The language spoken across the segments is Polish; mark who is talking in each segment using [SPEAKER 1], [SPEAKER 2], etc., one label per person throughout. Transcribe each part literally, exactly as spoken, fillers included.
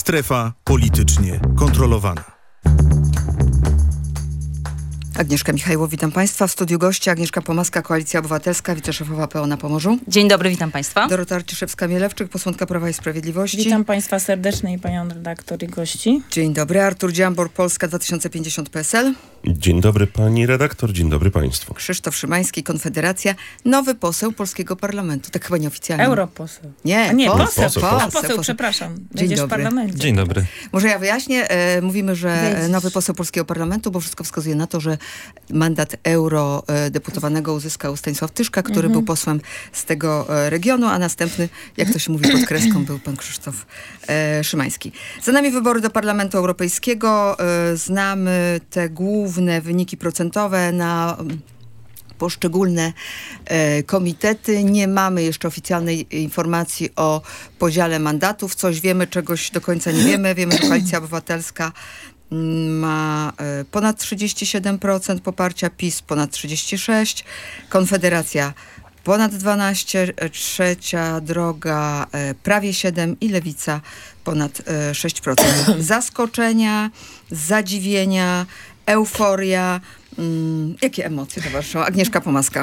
[SPEAKER 1] Strefa politycznie kontrolowana.
[SPEAKER 2] Agnieszka Michajło, witam Państwa. W studiu gościa Agnieszka Pomaska, Koalicja Obywatelska, wiceszefowa P O na Pomorzu.
[SPEAKER 3] Dzień dobry, witam Państwa.
[SPEAKER 2] Dorota Arciszewska-Mielewczyk, posłanka Prawa i Sprawiedliwości.
[SPEAKER 4] Witam Państwa serdecznie i Panią redaktor i gości.
[SPEAKER 2] Dzień dobry. Artur Dziambor, Polska dwa tysiące pięćdziesiąt P S L.
[SPEAKER 5] Dzień dobry Pani redaktor, dzień dobry Państwu.
[SPEAKER 2] Krzysztof Szymański, Konfederacja, nowy poseł Polskiego Parlamentu. Tak chyba nieoficjalnie.
[SPEAKER 4] Europoseł.
[SPEAKER 2] Nie,
[SPEAKER 4] A nie,
[SPEAKER 2] poseł,
[SPEAKER 4] poseł,
[SPEAKER 2] poseł,
[SPEAKER 4] poseł,
[SPEAKER 2] poseł,
[SPEAKER 4] poseł, przepraszam.
[SPEAKER 2] Dzień
[SPEAKER 4] Będziesz
[SPEAKER 2] dobry.
[SPEAKER 4] w parlamencie.
[SPEAKER 5] Dzień dobry.
[SPEAKER 2] Może ja wyjaśnię. E, mówimy, że
[SPEAKER 4] Wiedzieć.
[SPEAKER 2] nowy poseł Polskiego Parlamentu, bo wszystko wskazuje na to, że mandat eurodeputowanego uzyskał Stanisław Tyszka, który
[SPEAKER 4] Mhm.
[SPEAKER 2] był posłem z tego e, regionu, a następny, jak to się mówi pod kreską, był pan Krzysztof e, Szymański. Za nami wybory do Parlamentu Europejskiego. E, znamy te główne wyniki procentowe na poszczególne e, komitety. Nie mamy jeszcze oficjalnej informacji o podziale mandatów. Coś wiemy, czegoś do końca nie wiemy. Wiemy, że Koalicja Obywatelska ma e, ponad trzydzieści siedem procent poparcia, PiS ponad trzydzieści sześć procent, Konfederacja ponad dwanaście procent, Trzecia Droga e, prawie siedem procent i Lewica ponad e, sześć procent. Zaskoczenia, zadziwienia, euforia. Mm, jakie emocje towarzyszą? Agnieszka Pomaska.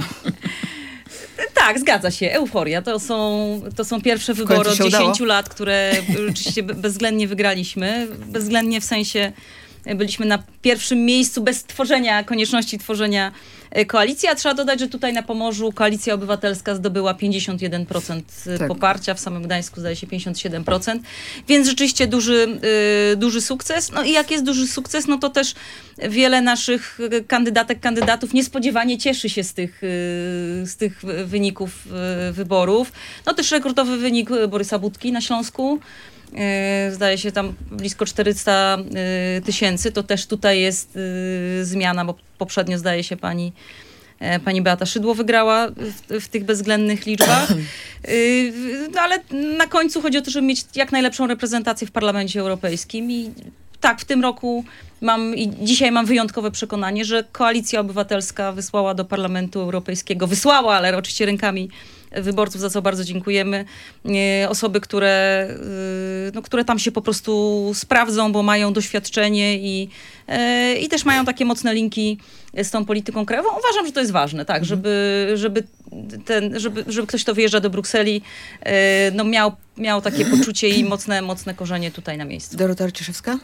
[SPEAKER 3] Tak, zgadza się. Euforia. To są, to są pierwsze wybory od dziesięciu lat, które oczywiście bezwzględnie wygraliśmy. Bezwzględnie w sensie byliśmy na pierwszym miejscu bez tworzenia, konieczności tworzenia koalicji, a trzeba dodać, że tutaj na Pomorzu Koalicja Obywatelska zdobyła pięćdziesiąt jeden procent
[SPEAKER 2] tak.
[SPEAKER 3] poparcia, w samym Gdańsku zdaje się pięćdziesiąt siedem procent, więc rzeczywiście duży, y, duży sukces. No i jak jest duży sukces, no to też wiele naszych kandydatek, kandydatów niespodziewanie cieszy się z tych, y, z tych wyników y, wyborów. No też rekordowy wynik Borysa Budki na Śląsku. Zdaje się tam blisko czterysta tysięcy, to też tutaj jest y, zmiana, bo poprzednio zdaje się pani, e, pani Beata Szydło wygrała w, w tych bezwzględnych liczbach. Y, no ale na końcu chodzi o to, żeby mieć jak najlepszą reprezentację w Parlamencie Europejskim i tak, w tym roku mam i dzisiaj mam wyjątkowe przekonanie, że Koalicja Obywatelska wysłała do Parlamentu Europejskiego, wysłała, ale oczywiście rękami wyborców, za co bardzo dziękujemy. Osoby, które, no, które tam się po prostu sprawdzą, bo mają doświadczenie i, i też mają takie mocne linki z tą polityką krajową. Uważam, że to jest ważne, tak, żeby, żeby, ten, żeby, żeby ktoś, kto wyjeżdża do Brukseli, no, miał, miał takie poczucie i mocne, mocne korzenie tutaj na miejscu.
[SPEAKER 2] Dorota Arciszewska?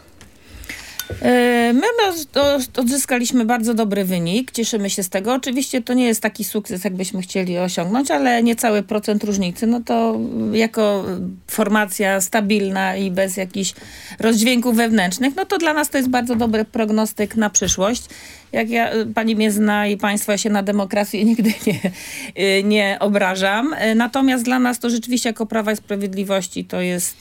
[SPEAKER 4] My odzyskaliśmy bardzo dobry wynik, cieszymy się z tego. Oczywiście to nie jest taki sukces, jakbyśmy chcieli osiągnąć, ale niecały procent różnicy, no to jako formacja stabilna i bez jakichś rozdźwięków wewnętrznych, no to dla nas to jest bardzo dobry prognostyk na przyszłość. Jak ja, pani mnie zna i państwo, ja się na demokrację nigdy nie, nie obrażam. Natomiast dla nas to rzeczywiście jako Prawa i Sprawiedliwości to jest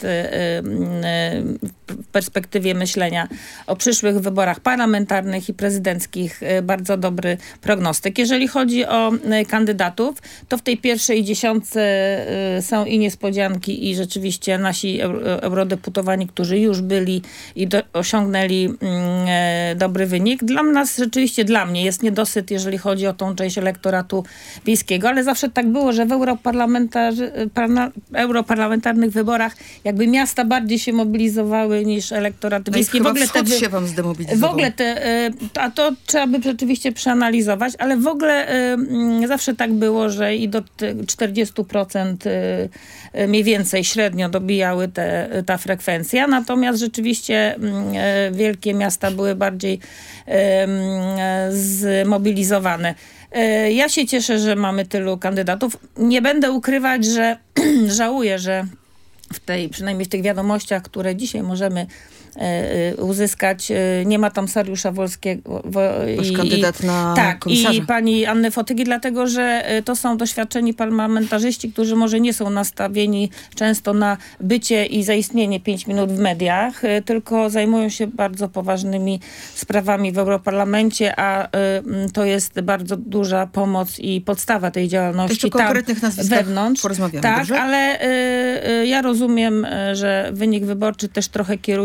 [SPEAKER 4] w perspektywie myślenia o przyszłych wyborach parlamentarnych i prezydenckich bardzo dobry prognostyk. Jeżeli chodzi o kandydatów, to w tej pierwszej dziesiątce są i niespodzianki i rzeczywiście nasi eurodeputowani, którzy już byli i do, osiągnęli dobry wynik. Dla nas rzeczywiście Oczywiście dla mnie jest niedosyt, jeżeli chodzi o tą część elektoratu wiejskiego, ale zawsze tak było, że w europarlamentar, europarlamentarnych wyborach jakby miasta bardziej się mobilizowały niż elektorat wiejski.
[SPEAKER 2] No
[SPEAKER 4] w ogóle
[SPEAKER 2] te
[SPEAKER 4] wy...
[SPEAKER 2] się wam zdemobilizował.
[SPEAKER 4] W ogóle te, a to trzeba by rzeczywiście przeanalizować, ale w ogóle zawsze tak było, że i do czterdziestu procent mniej więcej średnio dobijały te, ta frekwencja, natomiast rzeczywiście wielkie miasta były bardziej zmobilizowane. Ja się cieszę, że mamy tylu kandydatów. Nie będę ukrywać, że żałuję, że w tej, przynajmniej w tych wiadomościach, które dzisiaj możemy uzyskać, nie ma tam Sariusza Wolskiego.
[SPEAKER 2] Wasz kandydat na
[SPEAKER 4] tak,
[SPEAKER 2] komisarza.
[SPEAKER 4] i pani Anny Fotygi, dlatego, że to są doświadczeni parlamentarzyści, którzy może nie są nastawieni często na bycie i zaistnienie pięć minut w mediach, tylko zajmują się bardzo poważnymi sprawami w Europarlamencie, a to jest bardzo duża pomoc i podstawa tej działalności.
[SPEAKER 2] Jeszcze tam konkretnych nazwiskach
[SPEAKER 4] wewnątrz.
[SPEAKER 2] Porozmawiamy,
[SPEAKER 4] tak,
[SPEAKER 2] dobrze?
[SPEAKER 4] ale y, ja rozumiem, że wynik wyborczy też trochę kieruje się tak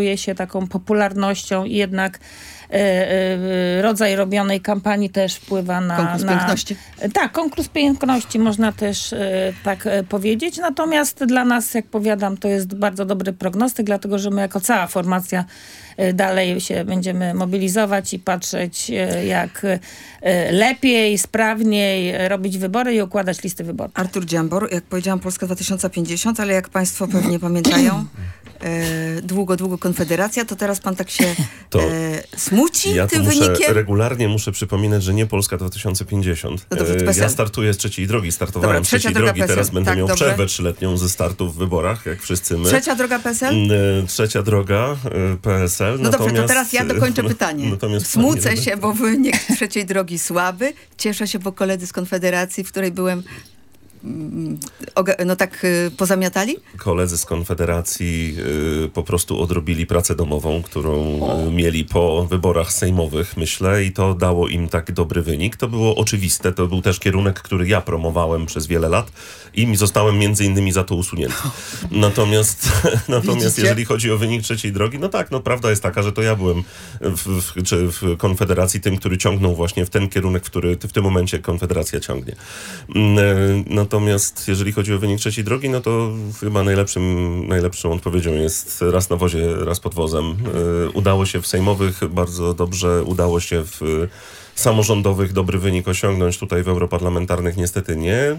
[SPEAKER 4] taką popularnością i jednak e, e, rodzaj robionej kampanii też wpływa na...
[SPEAKER 2] Konkurs
[SPEAKER 4] na,
[SPEAKER 2] piękności.
[SPEAKER 4] Tak, konkurs piękności można też e, tak e, powiedzieć. Natomiast dla nas, jak powiadam, to jest bardzo dobry prognostyk, dlatego że my jako cała formacja e, dalej się będziemy mobilizować i patrzeć, e, jak e, lepiej, sprawniej robić wybory i układać listy wyborcze.
[SPEAKER 2] Artur Dziambor, jak powiedziałam, Polska dwa tysiące pięćdziesiąt, ale jak państwo pewnie pamiętają, e, długo, długo Konfederacja, to teraz pan tak się
[SPEAKER 5] To
[SPEAKER 2] e, smuci
[SPEAKER 5] Ja tu
[SPEAKER 2] tym
[SPEAKER 5] muszę,
[SPEAKER 2] wynikiem?
[SPEAKER 5] regularnie muszę przypominać, że nie Polska dwa tysiące pięćdziesiąt.
[SPEAKER 2] No dobrze, to
[SPEAKER 5] E,
[SPEAKER 2] bez
[SPEAKER 5] ja
[SPEAKER 2] sensu.
[SPEAKER 5] startuję z trzeciej drogi, startowałem
[SPEAKER 2] Dobra,
[SPEAKER 5] z trzeciej
[SPEAKER 2] trzecia droga
[SPEAKER 5] drogi, teraz
[SPEAKER 2] P S L.
[SPEAKER 5] będę
[SPEAKER 2] Tak,
[SPEAKER 5] miał
[SPEAKER 2] dobrze.
[SPEAKER 5] przerwę trzyletnią ze startu w wyborach, jak wszyscy my.
[SPEAKER 2] Trzecia droga P S L?
[SPEAKER 5] E, Trzecia droga e, P S L.
[SPEAKER 2] No dobrze, to
[SPEAKER 5] natomiast-
[SPEAKER 2] teraz ja dokończę pytanie.
[SPEAKER 5] Natomiast
[SPEAKER 2] Smucę
[SPEAKER 5] pani
[SPEAKER 2] się, bo wynik trzeciej drogi słaby. Cieszę się, bo koledzy z Konfederacji, w której byłem, mm, oga- no tak y, pozamiatali?
[SPEAKER 5] Koledzy z Konfederacji y, po prostu odrobili pracę domową, którą y, mieli po wyborach sejmowych, myślę, i to dało im tak dobry wynik. To było oczywiste, to był też kierunek, który ja promowałem przez wiele lat i zostałem między innymi za to usunięty. Natomiast, natomiast
[SPEAKER 2] Widzicie?
[SPEAKER 5] jeżeli chodzi o wynik trzeciej drogi, no tak, no prawda jest taka, że to ja byłem w, w, czy w Konfederacji tym, który ciągnął właśnie w ten kierunek, w który w tym momencie Konfederacja ciągnie. Mm, y, Natomiast jeżeli chodzi o wynik trzeciej drogi, no to chyba najlepszym, najlepszą odpowiedzią jest raz na wozie, raz pod wozem. Yy, udało się w sejmowych bardzo dobrze, udało się w y, samorządowych dobry wynik osiągnąć, tutaj w europarlamentarnych niestety nie. Yy,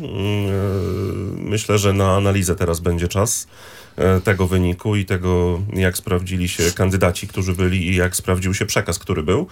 [SPEAKER 5] myślę, że na analizę teraz będzie czas y, tego wyniku i tego, jak sprawdzili się kandydaci, którzy byli i jak sprawdził się przekaz, który był.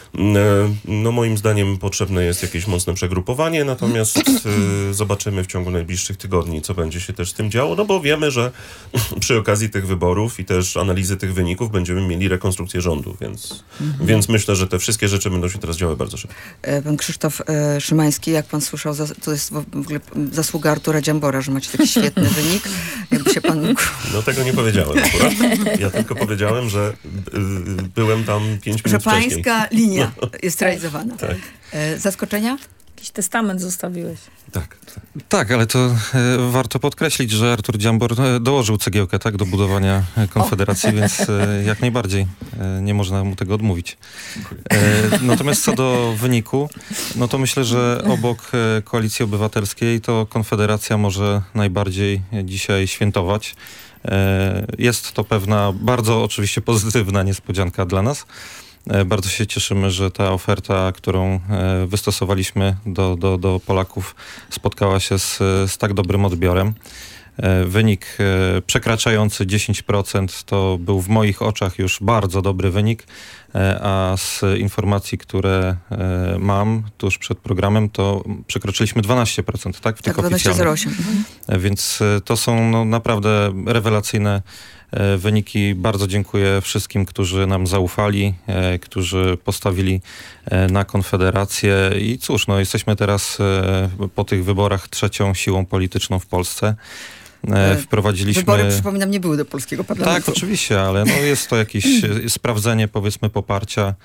[SPEAKER 5] No moim zdaniem potrzebne jest jakieś mocne przegrupowanie, natomiast y, zobaczymy w ciągu najbliższych tygodni, co będzie się też z tym działo, no bo wiemy, że przy okazji tych wyborów i też analizy tych wyników będziemy mieli rekonstrukcję rządu, więc, mhm. więc myślę, że te wszystkie rzeczy będą się teraz działy bardzo szybko.
[SPEAKER 2] E, Pan Krzysztof e, Szymański, jak pan słyszał, za, to jest w ogóle zasługa Artura Dziambora, że macie taki świetny wynik. Jakby się pan mógł...
[SPEAKER 5] No tego nie powiedziałem akurat. Ja tylko powiedziałem, że y, byłem tam pięć
[SPEAKER 2] Że
[SPEAKER 5] minut wcześniej.
[SPEAKER 2] pańska linia jest realizowana.
[SPEAKER 5] Tak.
[SPEAKER 2] E, zaskoczenia?
[SPEAKER 4] Jakiś testament zostawiłeś.
[SPEAKER 5] Tak, tak.
[SPEAKER 6] Tak, ale to e, warto podkreślić, że Artur Dziambor e, dołożył cegiełkę tak, do budowania e, Konfederacji, więc e, jak najbardziej e, nie można mu tego odmówić. E, natomiast co do wyniku, no to myślę, że obok e, Koalicji Obywatelskiej to Konfederacja może najbardziej dzisiaj świętować. E, jest to pewna bardzo oczywiście pozytywna niespodzianka dla nas. Bardzo się cieszymy, że ta oferta, którą wystosowaliśmy do, do, do Polaków, spotkała się z, z tak dobrym odbiorem. Wynik przekraczający dziesięć procent to był w moich oczach już bardzo dobry wynik, a z informacji, które mam tuż przed programem, to przekroczyliśmy dwanaście procent, tak? W tych
[SPEAKER 2] Tak, dwanaście przecinek zero
[SPEAKER 6] oficjalnych.
[SPEAKER 2] osiem.
[SPEAKER 6] Więc to są no, naprawdę rewelacyjne wyniki. Bardzo dziękuję wszystkim, którzy nam zaufali, e, którzy postawili e, na Konfederację i cóż, no jesteśmy teraz e, po tych wyborach trzecią siłą polityczną w Polsce. E, wprowadziliśmy...
[SPEAKER 2] Wybory, przypominam, nie były do polskiego parlamentu.
[SPEAKER 6] Tak, oczywiście, ale no jest to jakieś sprawdzenie, powiedzmy, poparcia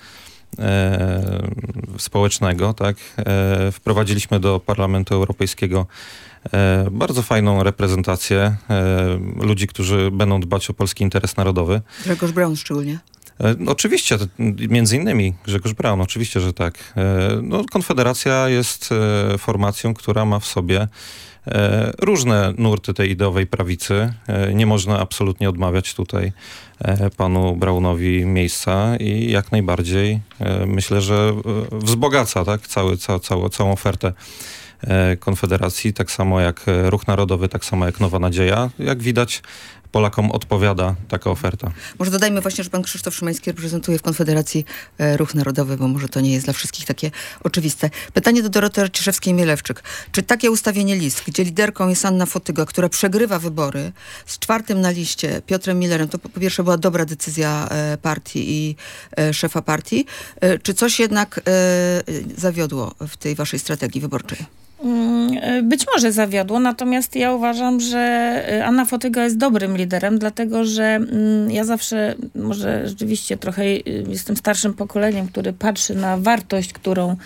[SPEAKER 6] e, społecznego, tak. E, wprowadziliśmy do Parlamentu Europejskiego E, bardzo fajną reprezentację e, ludzi, którzy będą dbać o polski interes narodowy.
[SPEAKER 2] Grzegorz Braun szczególnie.
[SPEAKER 6] E, oczywiście, między innymi Grzegorz Braun, oczywiście, że tak. E, no, Konfederacja jest e, formacją, która ma w sobie e, różne nurty tej ideowej prawicy. E, nie można absolutnie odmawiać tutaj e, panu Braunowi miejsca i jak najbardziej e, myślę, że e, wzbogaca tak, cały, ca, całą, całą ofertę Konfederacji, tak samo jak Ruch Narodowy, tak samo jak Nowa Nadzieja. Jak widać, Polakom odpowiada taka oferta.
[SPEAKER 2] Może dodajmy właśnie, że pan Krzysztof Szymański reprezentuje w Konfederacji e, Ruch Narodowy, bo może to nie jest dla wszystkich takie oczywiste. Pytanie do Doroty Arciszewskiej-Mielewczyk. Czy takie ustawienie list, gdzie liderką jest Anna Fotyga, która przegrywa wybory, z czwartym na liście Piotrem Millerem, to po, po pierwsze była dobra decyzja e, partii i e, szefa partii, e, czy coś jednak e, zawiodło w tej waszej strategii wyborczej?
[SPEAKER 4] Być może zawiodło, natomiast ja uważam, że Anna Fotyga jest dobrym liderem, dlatego że ja zawsze, może rzeczywiście trochę jestem starszym pokoleniem, który patrzy na wartość, którą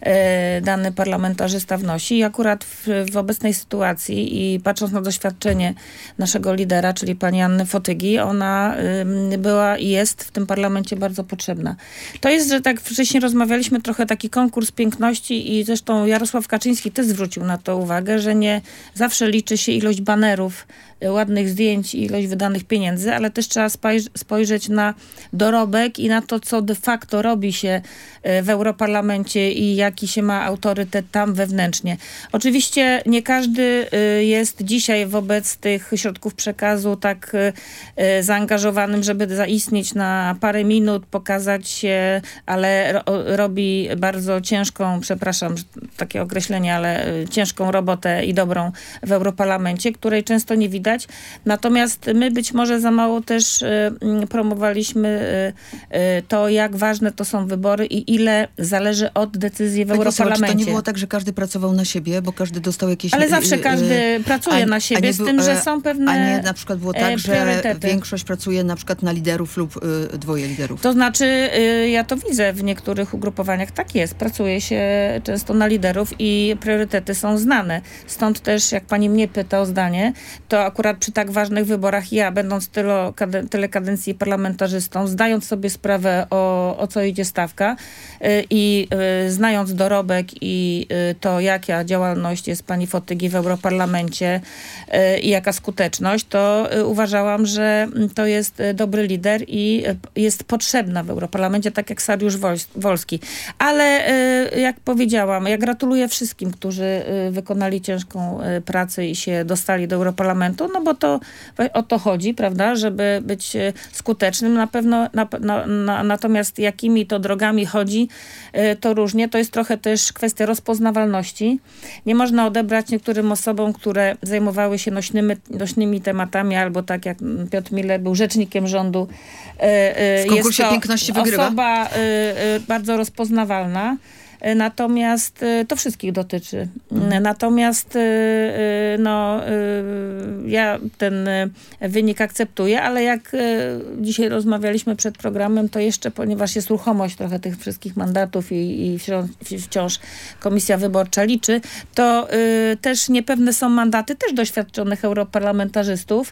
[SPEAKER 4] dany parlamentarzysta wnosi. I akurat w, w obecnej sytuacji i patrząc na doświadczenie naszego lidera, czyli pani Anny Fotygi, ona była i jest w tym parlamencie bardzo potrzebna. To jest, że tak wcześniej rozmawialiśmy, trochę taki konkurs piękności i zresztą Jarosław Kaczyński też zwrócił na to uwagę, że nie zawsze liczy się ilość banerów, ładnych zdjęć i ilość wydanych pieniędzy, ale też trzeba spojrzeć na dorobek i na to, co de facto robi się w Europarlamencie i jaki się ma autorytet tam wewnętrznie. Oczywiście nie każdy jest dzisiaj wobec tych środków przekazu tak zaangażowanym, żeby zaistnieć na parę minut, pokazać się, ale ro- robi bardzo ciężką, przepraszam, takie określenie, ale ciężką robotę i dobrą w Europarlamencie, której często nie widać. Natomiast my być może za mało też y, promowaliśmy y, y, to, jak ważne to są wybory i ile zależy od decyzji w
[SPEAKER 2] Pani
[SPEAKER 4] Europarlamencie.
[SPEAKER 2] Poseł, czy to nie było tak, że każdy pracował na siebie, bo każdy dostał jakieś...
[SPEAKER 4] Ale zawsze każdy y, pracuje
[SPEAKER 2] a,
[SPEAKER 4] na siebie, z
[SPEAKER 2] był,
[SPEAKER 4] tym, że są pewne
[SPEAKER 2] A nie na przykład było tak, że
[SPEAKER 4] priorytety.
[SPEAKER 2] Większość pracuje na przykład na liderów lub y, dwoje liderów.
[SPEAKER 4] To znaczy, y, ja to widzę w niektórych ugrupowaniach, tak jest. Pracuje się często na liderów i priorytety są znane. Stąd też, jak pani mnie pyta o zdanie, to akurat przy tak ważnych wyborach ja, będąc tylo, kade, tyle kadencji parlamentarzystą, zdając sobie sprawę o, o co idzie stawka y, i y, znając dorobek i y, to, jaka działalność jest pani Fotygi w Europarlamencie y, i jaka skuteczność, to y, uważałam, że to jest y, dobry lider i y, jest potrzebna w Europarlamencie, tak jak Sariusz Wolski. Ale y, jak powiedziałam, ja gratuluję wszystkim, którzy y, wykonali ciężką y, pracę i się dostali do Europarlamentu, no bo to o to chodzi, prawda, żeby być skutecznym. Na pewno, na, na, na, natomiast jakimi to drogami chodzi, to różnie. To jest trochę też kwestia rozpoznawalności. Nie można odebrać niektórym osobom, które zajmowały się nośnymi, nośnymi tematami, albo tak jak Piotr Miller był rzecznikiem rządu.
[SPEAKER 2] W konkursie
[SPEAKER 4] jest to
[SPEAKER 2] piękności wygrywa.
[SPEAKER 4] Osoba bardzo rozpoznawalna. Natomiast to wszystkich dotyczy. Mhm. Natomiast no, ja ten wynik akceptuję, ale jak dzisiaj rozmawialiśmy przed programem, to jeszcze, ponieważ jest ruchomość trochę tych wszystkich mandatów i, i wciąż, wciąż komisja wyborcza liczy, to też niepewne są mandaty też doświadczonych europarlamentarzystów.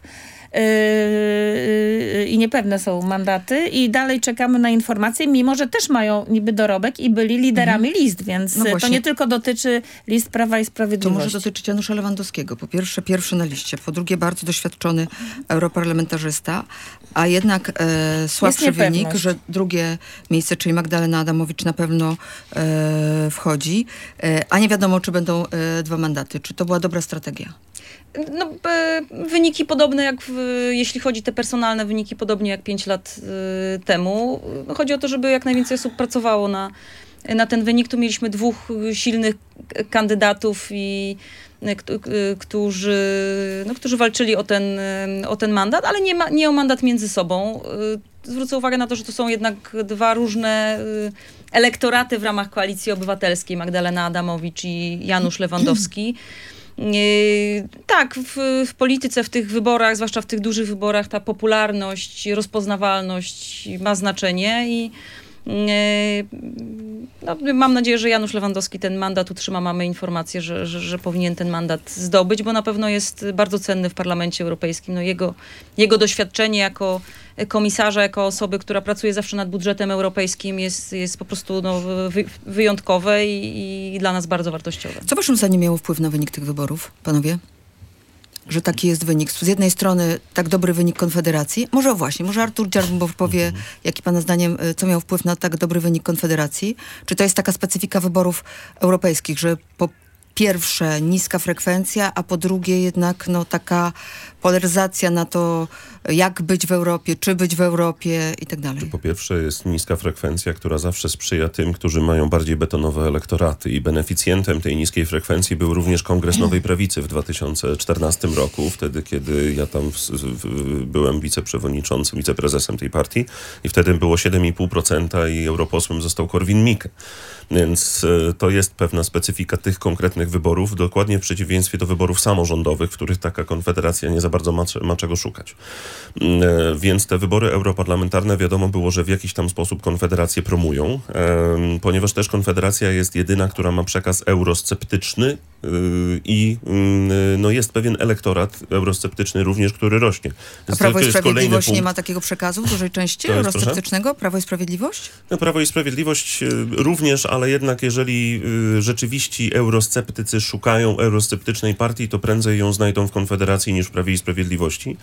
[SPEAKER 4] Yy, i niepewne są mandaty i dalej czekamy na informacje, mimo że też mają niby dorobek i byli liderami mhm. list, więc no to nie tylko dotyczy list Prawa i Sprawiedliwości.
[SPEAKER 2] To może dotyczyć Janusza Lewandowskiego. Po pierwsze, pierwszy na liście, po drugie, bardzo doświadczony europarlamentarzysta, a jednak e, słabszy wynik, że drugie miejsce, czyli Magdalena Adamowicz na pewno e, wchodzi, e, a nie wiadomo, czy będą e, dwa mandaty. Czy to była dobra strategia?
[SPEAKER 3] No, e, wyniki podobne jak, w, jeśli chodzi o te personalne wyniki, podobnie jak pięć lat e, temu. Chodzi o to, żeby jak najwięcej osób pracowało na, na ten wynik. Tu mieliśmy dwóch silnych kandydatów, i e, k, którzy, no, którzy walczyli o ten, o ten mandat, ale nie, ma, nie o mandat między sobą. E, zwrócę uwagę na to, że to są jednak dwa różne e, elektoraty w ramach Koalicji Obywatelskiej. Magdalena Adamowicz i Janusz Lewandowski. Yy, tak, w, w polityce, w tych wyborach, zwłaszcza w tych dużych wyborach, ta popularność, rozpoznawalność ma znaczenie i yy, no, mam nadzieję, że Janusz Lewandowski ten mandat utrzyma. Mamy informację, że, że, że powinien ten mandat zdobyć, bo na pewno jest bardzo cenny w Parlamencie Europejskim. No, jego, jego doświadczenie jako komisarza, jako osoby, która pracuje zawsze nad budżetem europejskim, jest, jest po prostu no, wy, wyjątkowe i, i dla nas bardzo wartościowe.
[SPEAKER 2] Co waszym zdaniem miało wpływ na wynik tych wyborów, panowie? Że taki jest wynik. Z jednej strony tak dobry wynik Konfederacji. Może właśnie, może Artur Dziambor powie, jaki pana zdaniem, co miał wpływ na tak dobry wynik Konfederacji? Czy to jest taka specyfika wyborów europejskich, że po pierwsze niska frekwencja, a po drugie jednak no, taka polaryzacja na to, jak być w Europie, czy być w Europie i tak dalej.
[SPEAKER 5] Po pierwsze jest niska frekwencja, która zawsze sprzyja tym, którzy mają bardziej betonowe elektoraty, i beneficjentem tej niskiej frekwencji był również Kongres Nowej Prawicy w dwa tysiące czternastym roku, wtedy kiedy ja tam w, w, byłem wiceprzewodniczącym, wiceprezesem tej partii, i wtedy było siedem i pół procent i europosłem został Korwin-Mikke. Więc y, to jest pewna specyfika tych konkretnych demokratycznych wyborów, dokładnie w przeciwieństwie do wyborów samorządowych, w których taka konfederacja nie za bardzo ma, ma czego szukać. Więc te wybory europarlamentarne wiadomo było, że w jakiś tam sposób konfederację promują, ponieważ też konfederacja jest jedyna, która ma przekaz eurosceptyczny i no, jest pewien elektorat eurosceptyczny również, który rośnie.
[SPEAKER 2] A Prawo i Sprawiedliwość nie ma takiego przekazu w dużej części eurosceptycznego? Prawo i Sprawiedliwość?
[SPEAKER 5] No, Prawo i Sprawiedliwość również, ale jednak jeżeli rzeczywiście eurosceptycy szukają eurosceptycznej partii, to prędzej ją znajdą w Konfederacji niż w Prawie i Sprawiedliwości,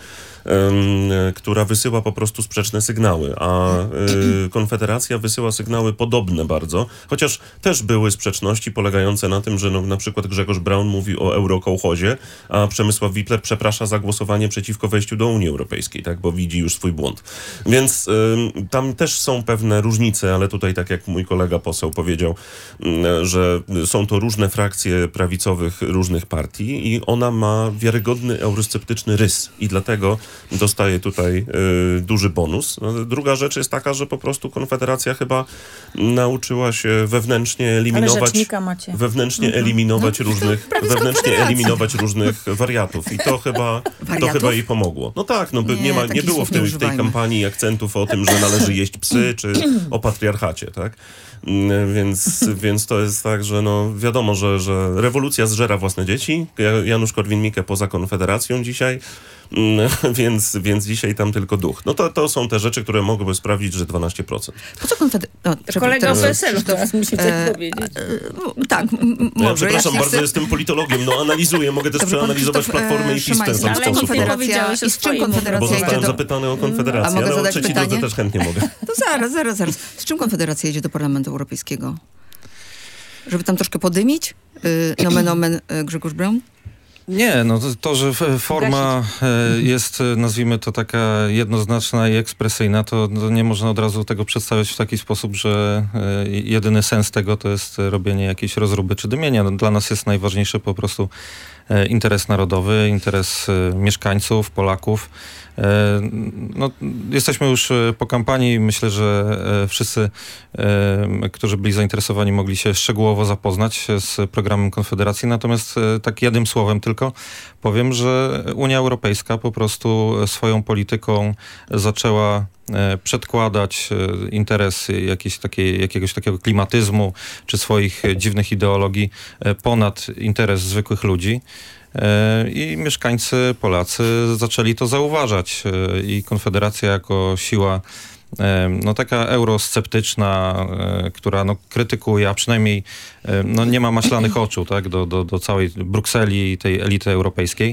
[SPEAKER 5] która wysyła po prostu sprzeczne sygnały, a Konfederacja wysyła sygnały podobne bardzo, chociaż też były sprzeczności polegające na tym, że no, na przykład Grzegorz Braun mówi o eurokołchozie, a Przemysław Wipler przeprasza za głosowanie przeciwko wejściu do Unii Europejskiej, tak, bo widzi już swój błąd. Więc y, tam też są pewne różnice, ale tutaj, tak jak mój kolega poseł powiedział, y, że są to różne frakcje prawicowych różnych partii i ona ma wiarygodny eurosceptyczny rys i dlatego dostaje tutaj y, duży bonus. No, druga rzecz jest taka, że po prostu Konfederacja chyba nauczyła się wewnętrznie eliminować wewnętrznie mhm. eliminować no, różnych wewnętrznie eliminować różnych wariatów i to chyba to chyba jej pomogło. No tak, no by, nie, nie, ma, nie było w tej, w tej kampanii akcentów o tym, że należy jeść psy, czy o patriarchacie, tak? Więc, więc to jest tak, że no wiadomo, że, że rewolucja zżera własne dzieci. Janusz Korwin-Mikke poza Konfederacją dzisiaj, więc, więc dzisiaj tam tylko duch. No to, to są te rzeczy, które mogłyby sprawić, że dwanaście procent.
[SPEAKER 2] Po co Konfederacja? No,
[SPEAKER 4] kolega z P S L-u teraz musi coś e, powiedzieć.
[SPEAKER 2] E, tak, m- może.
[SPEAKER 5] Ja przepraszam ja bardzo, chcę... jestem politologiem, no analizuję, mogę też Dobrze, przeanalizować Platformę i PiS w ten sam sposób.
[SPEAKER 2] Konfederacja, i z czym Konfederacja
[SPEAKER 5] Bo zostałem
[SPEAKER 2] do...
[SPEAKER 5] zapytany o Konfederację, ale o trzeciej drodze też chętnie mogę.
[SPEAKER 2] To zaraz, zaraz, zaraz. Z czym Konfederacja jedzie do Parlamentu Europejskiego? Żeby tam troszkę podymić? Yy, nomen omen yy, Grzegorz Braun?
[SPEAKER 6] Nie, no to, to, że forma jest, nazwijmy to, taka jednoznaczna i ekspresyjna, to, to nie można od razu tego przedstawiać w taki sposób, że jedyny sens tego to jest robienie jakiejś rozruby czy dymienia. No, dla nas jest najważniejszy po prostu interes narodowy, interes mieszkańców, Polaków. No, jesteśmy już po kampanii. Myślę, że wszyscy, którzy byli zainteresowani, mogli się szczegółowo zapoznać z programem Konfederacji. Natomiast tak jednym słowem tylko powiem, że Unia Europejska po prostu swoją polityką zaczęła przedkładać interes jakiejś takiej, jakiegoś takiego klimatyzmu czy swoich dziwnych ideologii ponad interes zwykłych ludzi. I mieszkańcy, Polacy zaczęli to zauważać i Konfederacja jako siła no taka eurosceptyczna, która no krytykuje, a przynajmniej no nie ma maślanych oczu, tak, do, do, do całej Brukseli i tej elity europejskiej,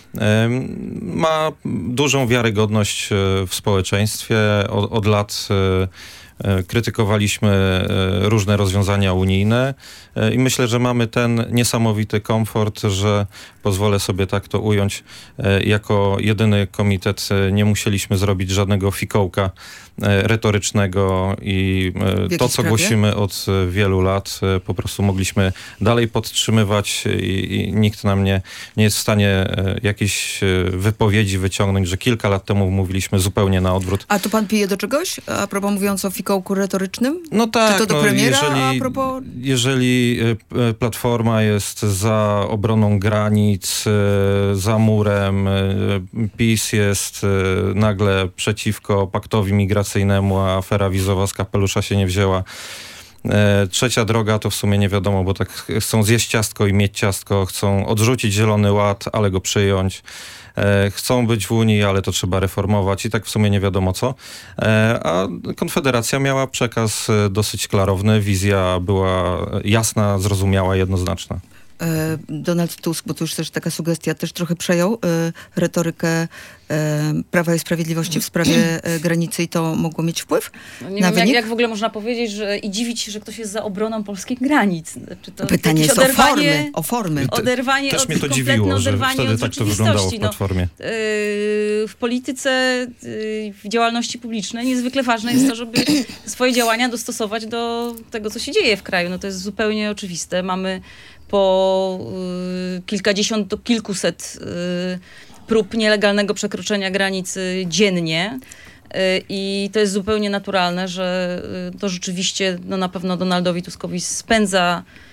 [SPEAKER 6] ma dużą wiarygodność w społeczeństwie. Od, od lat krytykowaliśmy różne rozwiązania unijne i myślę, że mamy ten niesamowity komfort, że pozwolę sobie tak to ująć, jako jedyny komitet nie musieliśmy zrobić żadnego fikołka retorycznego i to, co sprawie? głosimy od wielu lat, po prostu mogliśmy dalej podtrzymywać i, i nikt nam nie, nie jest w stanie jakiejś wypowiedzi wyciągnąć, że kilka lat temu mówiliśmy zupełnie na odwrót.
[SPEAKER 2] A tu pan pije do czegoś? A propos mówiąc o fikołku retorycznym?
[SPEAKER 6] No tak.
[SPEAKER 2] Czy to do
[SPEAKER 6] no,
[SPEAKER 2] premiera?
[SPEAKER 6] Jeżeli,
[SPEAKER 2] a propos...
[SPEAKER 6] jeżeli Platforma jest za obroną granic, za murem, PiS jest nagle przeciwko paktowi migracyjnemu, a afera wizowa z kapelusza się nie wzięła. Trzecia droga to w sumie nie wiadomo, bo tak chcą zjeść ciastko i mieć ciastko, chcą odrzucić Zielony Ład, ale go przyjąć. Chcą być w Unii, ale to trzeba reformować i tak w sumie nie wiadomo co. A Konfederacja miała przekaz dosyć klarowny, wizja była jasna, zrozumiała, jednoznaczna.
[SPEAKER 2] Donald Tusk, bo to już też taka sugestia, też trochę przejął y, retorykę y, Prawa i Sprawiedliwości w sprawie y, granicy i to mogło mieć wpływ
[SPEAKER 3] no nie
[SPEAKER 2] na
[SPEAKER 3] wiem,
[SPEAKER 2] wynik?
[SPEAKER 3] Jak, jak w ogóle można powiedzieć że, i dziwić się, że ktoś jest za obroną polskich granic. Czy to
[SPEAKER 2] Pytanie jest o formy. O formy.
[SPEAKER 3] Oderwanie
[SPEAKER 6] Też
[SPEAKER 3] od,
[SPEAKER 6] mnie to dziwiło, że wtedy tak to wyglądało w Platformie.
[SPEAKER 3] No, yy, w polityce, yy, w działalności publicznej niezwykle ważne jest to, żeby swoje działania dostosować do tego, co się dzieje w kraju. No to jest zupełnie oczywiste. Mamy po y, kilkadziesiąt do kilkuset y, prób nielegalnego przekroczenia granicy dziennie. Y, I to jest zupełnie naturalne, że y, to rzeczywiście no, na pewno Donaldowi Tuskowi spędza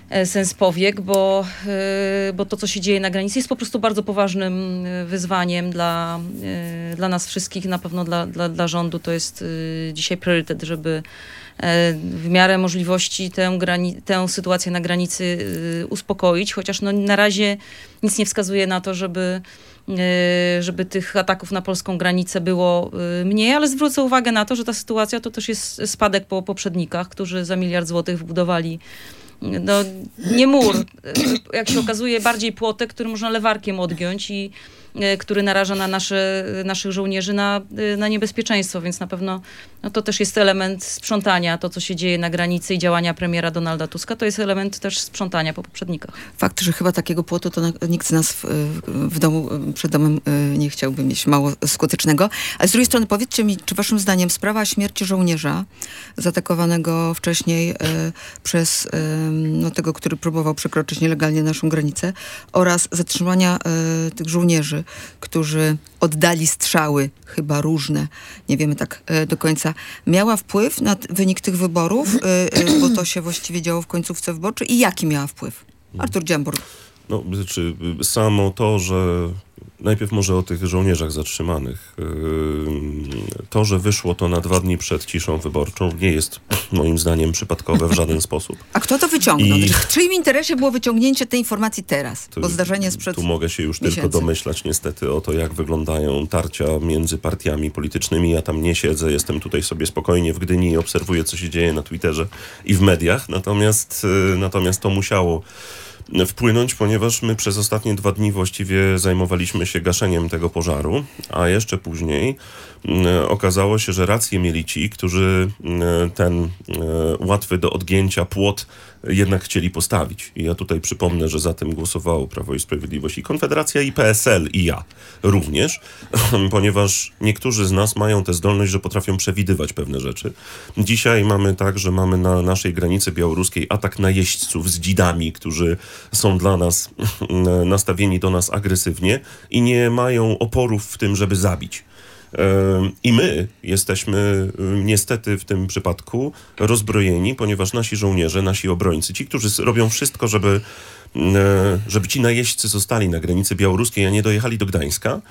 [SPEAKER 3] sens powiek, bo, bo to, co się dzieje na granicy, jest po prostu bardzo poważnym wyzwaniem dla, dla nas wszystkich. Na pewno dla, dla, dla rządu to jest dzisiaj priorytet, żeby w miarę możliwości tę, grani- tę sytuację na granicy uspokoić, chociaż no, na razie nic nie wskazuje na to, żeby, żeby tych ataków na polską granicę było mniej, ale zwrócę uwagę na to, że ta sytuacja to też jest spadek po poprzednikach, którzy za miliard złotych wybudowali no, nie mur, jak się okazuje, bardziej płotek, który można lewarkiem odgiąć i który naraża na nasze, naszych żołnierzy na, na niebezpieczeństwo, więc na pewno no, to też jest element sprzątania, to co się dzieje na granicy i działania premiera Donalda Tuska, to jest element też sprzątania po poprzednikach.
[SPEAKER 2] Fakt, że chyba takiego płotu to na, nikt z nas w, w domu, przed domem nie chciałby mieć, mało skutecznego. Ale z drugiej strony powiedzcie mi, czy waszym zdaniem sprawa śmierci żołnierza zaatakowanego wcześniej y, przez y, no, tego, który próbował przekroczyć nielegalnie naszą granicę oraz zatrzymania y, tych żołnierzy, którzy oddali strzały, chyba różne, nie wiemy tak e, do końca, miała wpływ na t- wynik tych wyborów, e, e, bo to się właściwie działo w końcówce wyborczej i jaki miała wpływ? Artur Dziambor.
[SPEAKER 5] No, znaczy, samo to, że najpierw może o tych żołnierzach zatrzymanych. To, że wyszło to na dwa dni przed ciszą wyborczą, nie jest moim zdaniem przypadkowe w żaden sposób.
[SPEAKER 2] A kto to wyciągnął?
[SPEAKER 5] I...
[SPEAKER 2] W czyim interesie było wyciągnięcie tej informacji teraz?
[SPEAKER 5] Tu,
[SPEAKER 2] bo zdarzenie sprzed
[SPEAKER 5] Tu mogę się już
[SPEAKER 2] miesięcy.
[SPEAKER 5] tylko domyślać niestety o to, jak wyglądają tarcia między partiami politycznymi. Ja tam nie siedzę, jestem tutaj sobie spokojnie w Gdyni i obserwuję, co się dzieje na Twitterze i w mediach. Natomiast, natomiast to musiało wpłynąć, ponieważ my przez ostatnie dwa dni właściwie zajmowaliśmy się gaszeniem tego pożaru, a jeszcze później e, okazało się, że rację mieli ci, którzy e, ten e, łatwy do odgięcia płot jednak chcieli postawić. I ja tutaj przypomnę, że za tym głosowało Prawo i Sprawiedliwość i Konfederacja, i P S L, i ja również, ponieważ niektórzy z nas mają tę zdolność, że potrafią przewidywać pewne rzeczy. Dzisiaj mamy tak, że mamy na naszej granicy białoruskiej atak najeźdźców z dzidami, którzy są dla nas nastawieni do nas agresywnie i nie mają oporów w tym, żeby zabić. I my jesteśmy niestety w tym przypadku rozbrojeni, ponieważ nasi żołnierze, nasi obrońcy, ci, którzy robią wszystko, żeby, żeby ci najeźdźcy zostali na granicy białoruskiej, a nie dojechali do Gdańska,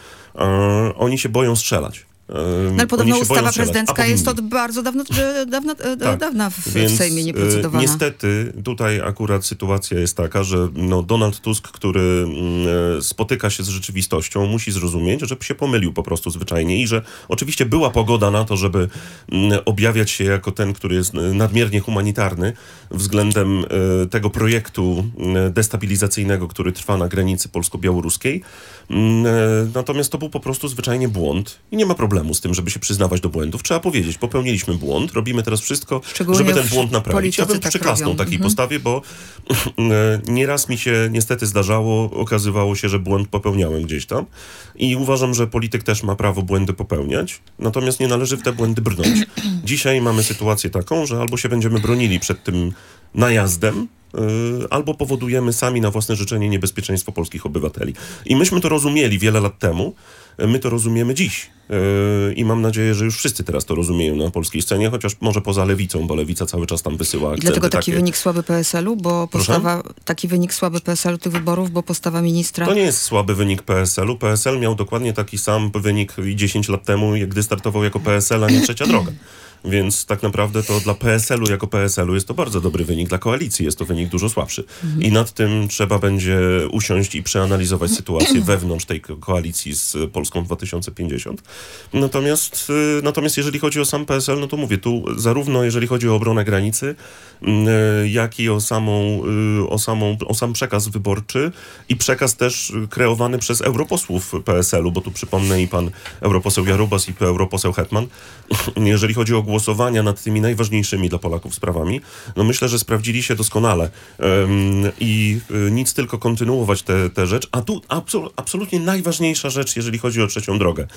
[SPEAKER 5] oni się boją strzelać.
[SPEAKER 2] No ale podobno ustawa prezydencka jest od bardzo dawno, dawno,
[SPEAKER 5] tak.
[SPEAKER 2] dawna w,
[SPEAKER 5] Więc,
[SPEAKER 2] w Sejmie nieprocedowana.
[SPEAKER 5] Niestety tutaj akurat sytuacja jest taka, że no, Donald Tusk, który mm, spotyka się z rzeczywistością, musi zrozumieć, że się pomylił po prostu zwyczajnie i że oczywiście była pogoda na to, żeby mm, objawiać się jako ten, który jest nadmiernie humanitarny względem y, tego projektu y, destabilizacyjnego, który trwa na granicy polsko-białoruskiej. Y, natomiast to był po prostu zwyczajnie błąd i nie ma problemu z tym, żeby się przyznawać do błędów. Trzeba powiedzieć, popełniliśmy błąd, robimy teraz wszystko, żeby ten błąd naprawić. Ja bym
[SPEAKER 2] tak
[SPEAKER 5] przyklasnął takiej
[SPEAKER 2] mhm.
[SPEAKER 5] postawie, bo nieraz mi się niestety zdarzało, okazywało się, że błąd popełniałem gdzieś tam i uważam, że polityk też ma prawo błędy popełniać, natomiast nie należy w te błędy brnąć. Dzisiaj mamy sytuację taką, że albo się będziemy bronili przed tym najazdem, albo powodujemy sami na własne życzenie niebezpieczeństwo polskich obywateli. I myśmy to rozumieli wiele lat temu, my to rozumiemy dziś. I mam nadzieję, że już wszyscy teraz to rozumieją na polskiej scenie, chociaż może poza lewicą, bo lewica cały czas tam wysyła akcenty.
[SPEAKER 2] I dlatego taki
[SPEAKER 5] takie...
[SPEAKER 2] wynik słaby P S L-u, bo postawa, Proszę? taki wynik słaby P S L-u tych wyborów, bo postawa ministra...
[SPEAKER 5] To nie jest słaby wynik P S L-u. P S L miał dokładnie taki sam wynik dziesięć lat temu, gdy startował jako P S L, a nie Trzecia Droga. Więc tak naprawdę to dla P S L-u jako P S L-u jest to bardzo dobry wynik. Dla koalicji jest to wynik dużo słabszy. Mhm. I nad tym trzeba będzie usiąść i przeanalizować sytuację wewnątrz tej koalicji z Polską dwa tysiące pięćdziesiąt. Natomiast, natomiast jeżeli chodzi o sam P S L, no to mówię, tu zarówno jeżeli chodzi o obronę granicy, jak i o, samą, o, samą, o sam przekaz wyborczy i przekaz też kreowany przez europosłów P S L-u, bo tu przypomnę i pan europoseł Jarubas i europoseł Hetman. Jeżeli chodzi o głosowania nad tymi najważniejszymi dla Polaków sprawami, no myślę, że sprawdzili się doskonale um, i y, nic tylko kontynuować tę te, te rzecz, a tu absol- absolutnie najważniejsza rzecz, jeżeli chodzi o Trzecią Drogę. Um,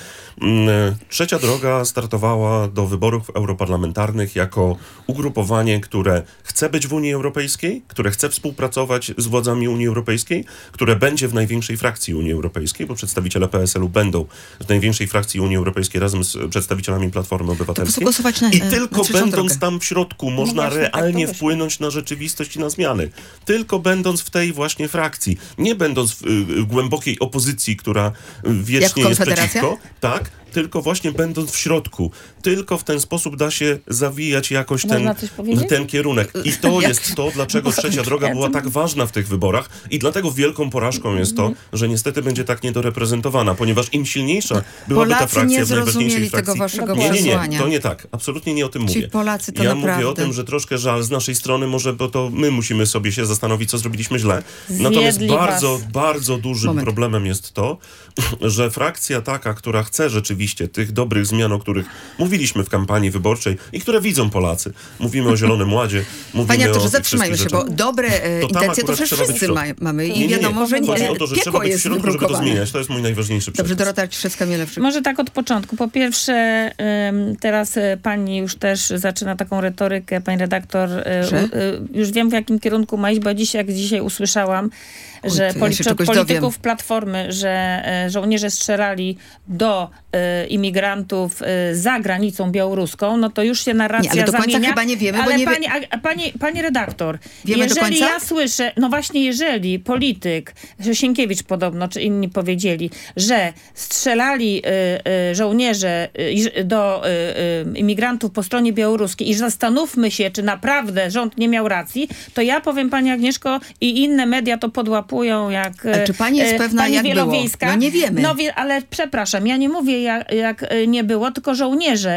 [SPEAKER 5] Trzecia Droga startowała do wyborów europarlamentarnych jako ugrupowanie, które chce być w Unii Europejskiej, które chce współpracować z władzami Unii Europejskiej, które będzie w największej frakcji Unii Europejskiej, bo przedstawiciele P S L u będą w największej frakcji Unii Europejskiej razem z przedstawicielami Platformy Obywatelskiej.
[SPEAKER 2] Na,
[SPEAKER 5] I tylko
[SPEAKER 2] na
[SPEAKER 5] będąc
[SPEAKER 2] drogę.
[SPEAKER 5] tam w środku można
[SPEAKER 4] no właśnie,
[SPEAKER 5] realnie
[SPEAKER 4] tak
[SPEAKER 5] wpłynąć na rzeczywistość i na zmiany. Tylko będąc w tej właśnie frakcji, nie będąc w y, głębokiej opozycji, która wiecznie jest przeciwko, tak, tylko właśnie będąc w środku. Tylko w ten sposób da się zawijać jakoś ten, ten kierunek. I to jest to, dlaczego Trzecia Droga była tak ważna w tych wyborach i dlatego wielką porażką jest to, że niestety będzie tak niedoreprezentowana, ponieważ im silniejsza byłaby ta
[SPEAKER 2] Polacy
[SPEAKER 5] frakcja
[SPEAKER 2] nie
[SPEAKER 5] w najważniejszej
[SPEAKER 2] zrozumieli
[SPEAKER 5] frakcji.
[SPEAKER 2] tego waszego
[SPEAKER 5] nie, nie, nie,
[SPEAKER 2] przesłania.
[SPEAKER 5] to nie tak. Absolutnie nie o tym
[SPEAKER 2] Ci
[SPEAKER 5] mówię.
[SPEAKER 2] Polacy to
[SPEAKER 5] ja
[SPEAKER 2] naprawdę...
[SPEAKER 5] mówię o tym, że troszkę żal z naszej strony, może bo to my musimy sobie się zastanowić, co zrobiliśmy źle.
[SPEAKER 4] Zwiedli
[SPEAKER 5] Natomiast bardzo,
[SPEAKER 4] was.
[SPEAKER 5] bardzo dużym
[SPEAKER 2] Moment.
[SPEAKER 5] problemem jest to, że frakcja taka, która chce rzeczywiście tych dobrych zmian, o których mówiliśmy w kampanii wyborczej i które widzą Polacy. Mówimy o Zielonym Ładzie, mówimy
[SPEAKER 2] Panie
[SPEAKER 5] o
[SPEAKER 2] Arturze,
[SPEAKER 5] tych
[SPEAKER 2] zatrzymajmy się,
[SPEAKER 5] wszystkich
[SPEAKER 2] bo
[SPEAKER 5] rzeczach.
[SPEAKER 2] dobre e,
[SPEAKER 5] To tam
[SPEAKER 2] intencje to
[SPEAKER 5] akurat
[SPEAKER 2] przecież
[SPEAKER 5] trzeba być w
[SPEAKER 2] wszyscy
[SPEAKER 5] środku.
[SPEAKER 2] ma, mamy i
[SPEAKER 5] Nie, nie,
[SPEAKER 2] wiadomo,
[SPEAKER 5] nie.
[SPEAKER 2] że nie,
[SPEAKER 5] Chodzi o to, że trzeba
[SPEAKER 2] piekło
[SPEAKER 5] być w
[SPEAKER 2] jest
[SPEAKER 5] środku, żeby to
[SPEAKER 2] wybrukowane.
[SPEAKER 5] zmieniać. To jest mój najważniejszy
[SPEAKER 2] Dobrze,
[SPEAKER 5] przekaz.
[SPEAKER 2] Dorota Arciszewska-Mielewczyk.
[SPEAKER 4] Może tak od początku. Po pierwsze, ym, teraz y, pani już też zaczyna taką retorykę, pani redaktor, y,
[SPEAKER 2] Że?
[SPEAKER 4] y, już wiem, w jakim kierunku ma iść, bo dzisiaj, jak dzisiaj usłyszałam,
[SPEAKER 2] Oj,
[SPEAKER 4] że
[SPEAKER 2] to ja się
[SPEAKER 4] polityk,
[SPEAKER 2] czegoś
[SPEAKER 4] polityków
[SPEAKER 2] dowiem.
[SPEAKER 4] Platformy, że y, żołnierze strzelali do y, imigrantów y, za granicą białoruską, no to już się narracja
[SPEAKER 2] Nie, ale do końca
[SPEAKER 4] zamienia.
[SPEAKER 2] chyba nie wiemy, bo
[SPEAKER 4] ale
[SPEAKER 2] nie wie-
[SPEAKER 4] pani, a, a pani, pani redaktor,
[SPEAKER 2] Wiemy do
[SPEAKER 4] jeżeli
[SPEAKER 2] końca?
[SPEAKER 4] ja słyszę, no właśnie jeżeli polityk, że Sienkiewicz podobno, czy inni powiedzieli, że strzelali y, y, żołnierze y, do y, y, imigrantów po stronie białoruskiej i zastanówmy się, czy naprawdę rząd nie miał racji, to ja powiem pani Agnieszko i inne media to podłapują jak
[SPEAKER 2] Ale czy pani jest
[SPEAKER 4] y,
[SPEAKER 2] pewna,
[SPEAKER 4] pani
[SPEAKER 2] jak było?
[SPEAKER 4] Wielowiejska.
[SPEAKER 2] No nie wiemy.
[SPEAKER 4] No wie, ale przepraszam, ja nie mówię jak, jak y, nie było, tylko żołnierze.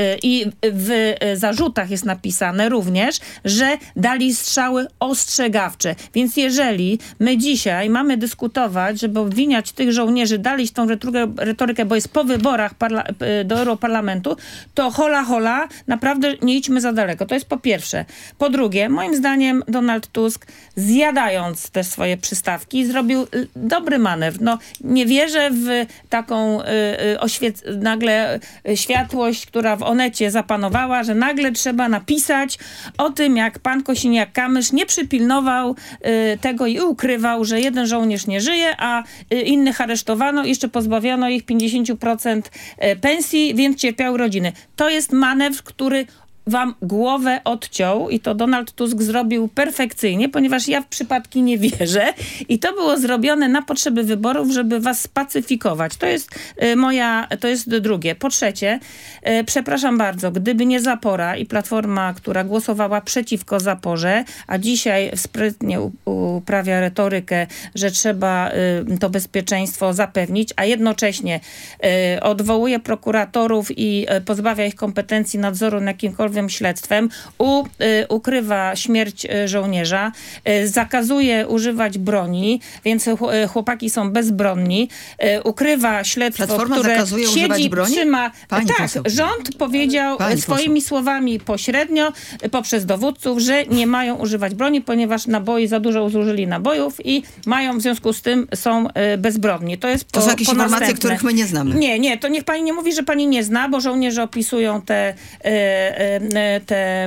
[SPEAKER 4] I w zarzutach jest napisane również, że dali strzały ostrzegawcze. Więc jeżeli my dzisiaj mamy dyskutować, żeby obwiniać tych żołnierzy, dali tą retorykę, bo jest po wyborach parla- do Europarlamentu, to hola hola, naprawdę nie idźmy za daleko. To jest po pierwsze. Po drugie, moim zdaniem Donald Tusk, zjadając te swoje przystawki, zrobił dobry manewr. No, nie wierzę w taką y, y, oświec- nagle y, światłość, która w Onecie zapanowała, że nagle trzeba napisać o tym, jak pan Kosiniak-Kamysz nie przypilnował y, tego i ukrywał, że jeden żołnierz nie żyje, a y, innych aresztowano i jeszcze pozbawiono ich pięćdziesiąt procent pensji, więc cierpiały rodziny. To jest manewr, który wam głowę odciął i to Donald Tusk zrobił perfekcyjnie, ponieważ ja w przypadki nie wierzę i to było zrobione na potrzeby wyborów, żeby was spacyfikować. To jest y, moja, to jest drugie. Po trzecie, y, przepraszam bardzo, gdyby nie Zapora i Platforma, która głosowała przeciwko Zaporze, a dzisiaj sprytnie u, uprawia retorykę, że trzeba y, to bezpieczeństwo zapewnić, a jednocześnie y, odwołuje prokuratorów i y, pozbawia ich kompetencji nadzoru na jakimkolwiek śledztwem, u, y, ukrywa śmierć y, żołnierza, y, zakazuje używać broni, więc ch- chłopaki są bezbronni, y, ukrywa śledztwo,
[SPEAKER 2] Platforma
[SPEAKER 4] które
[SPEAKER 2] zakazuje
[SPEAKER 4] siedzi,
[SPEAKER 2] używać broni?
[SPEAKER 4] trzyma...
[SPEAKER 2] Pani
[SPEAKER 4] tak,
[SPEAKER 2] poseł.
[SPEAKER 4] rząd powiedział
[SPEAKER 2] Pani
[SPEAKER 4] swoimi słowami pośrednio, y, poprzez dowódców, że nie mają używać broni, ponieważ naboi za dużo zużyli nabojów i mają w związku z tym są y, bezbronni. To jest po,
[SPEAKER 2] To są jakieś
[SPEAKER 4] po
[SPEAKER 2] informacje,
[SPEAKER 4] następne.
[SPEAKER 2] których my nie znamy.
[SPEAKER 4] Nie, nie, to niech pani nie mówi, że pani nie zna, bo żołnierze opisują te, e, e, te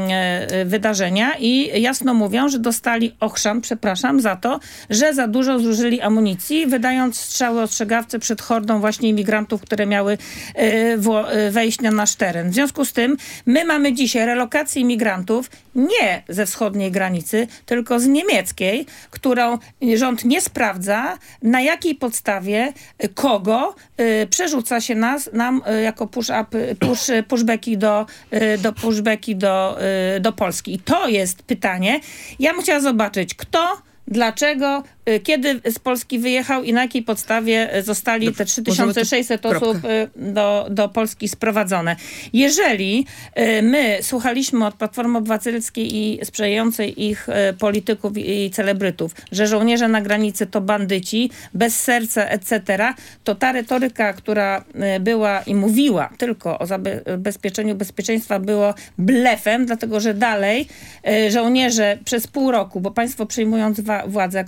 [SPEAKER 4] e, wydarzenia i jasno mówią, że dostali ochrzan, przepraszam, za to, że za dużo zużyli amunicji, wydając strzały ostrzegawcze przed hordą właśnie imigrantów, które miały e, wło- e, wejść na nasz teren. W związku z tym my mamy dzisiaj relokację imigrantów nie ze wschodniej granicy, tylko z niemieckiej, którą rząd nie sprawdza, na jakiej podstawie, kogo y, przerzuca się nas, nam y, jako push-up, push, pushbacki do, y, do pushbacki do, y, do Polski. I to jest pytanie. Ja bym chciała zobaczyć, kto, dlaczego, y, kiedy z Polski wyjechał i na jakiej podstawie y, zostali te trzy tysiące sześćset
[SPEAKER 2] Kropka.
[SPEAKER 4] osób y, do, do Polski sprowadzone. Jeżeli y, my słuchaliśmy od Platformy Obywatelskiej i sprzyjającej ich y, polityków i, i celebrytów, że żołnierze na granicy to bandyci, bez serca, et cetera, to ta retoryka, która y, była i mówiła tylko o zabezpieczeniu bezpieczeństwa, było blefem, dlatego że dalej y, żołnierze przez pół roku, bo państwo przyjmując wa- władzę jako Platforma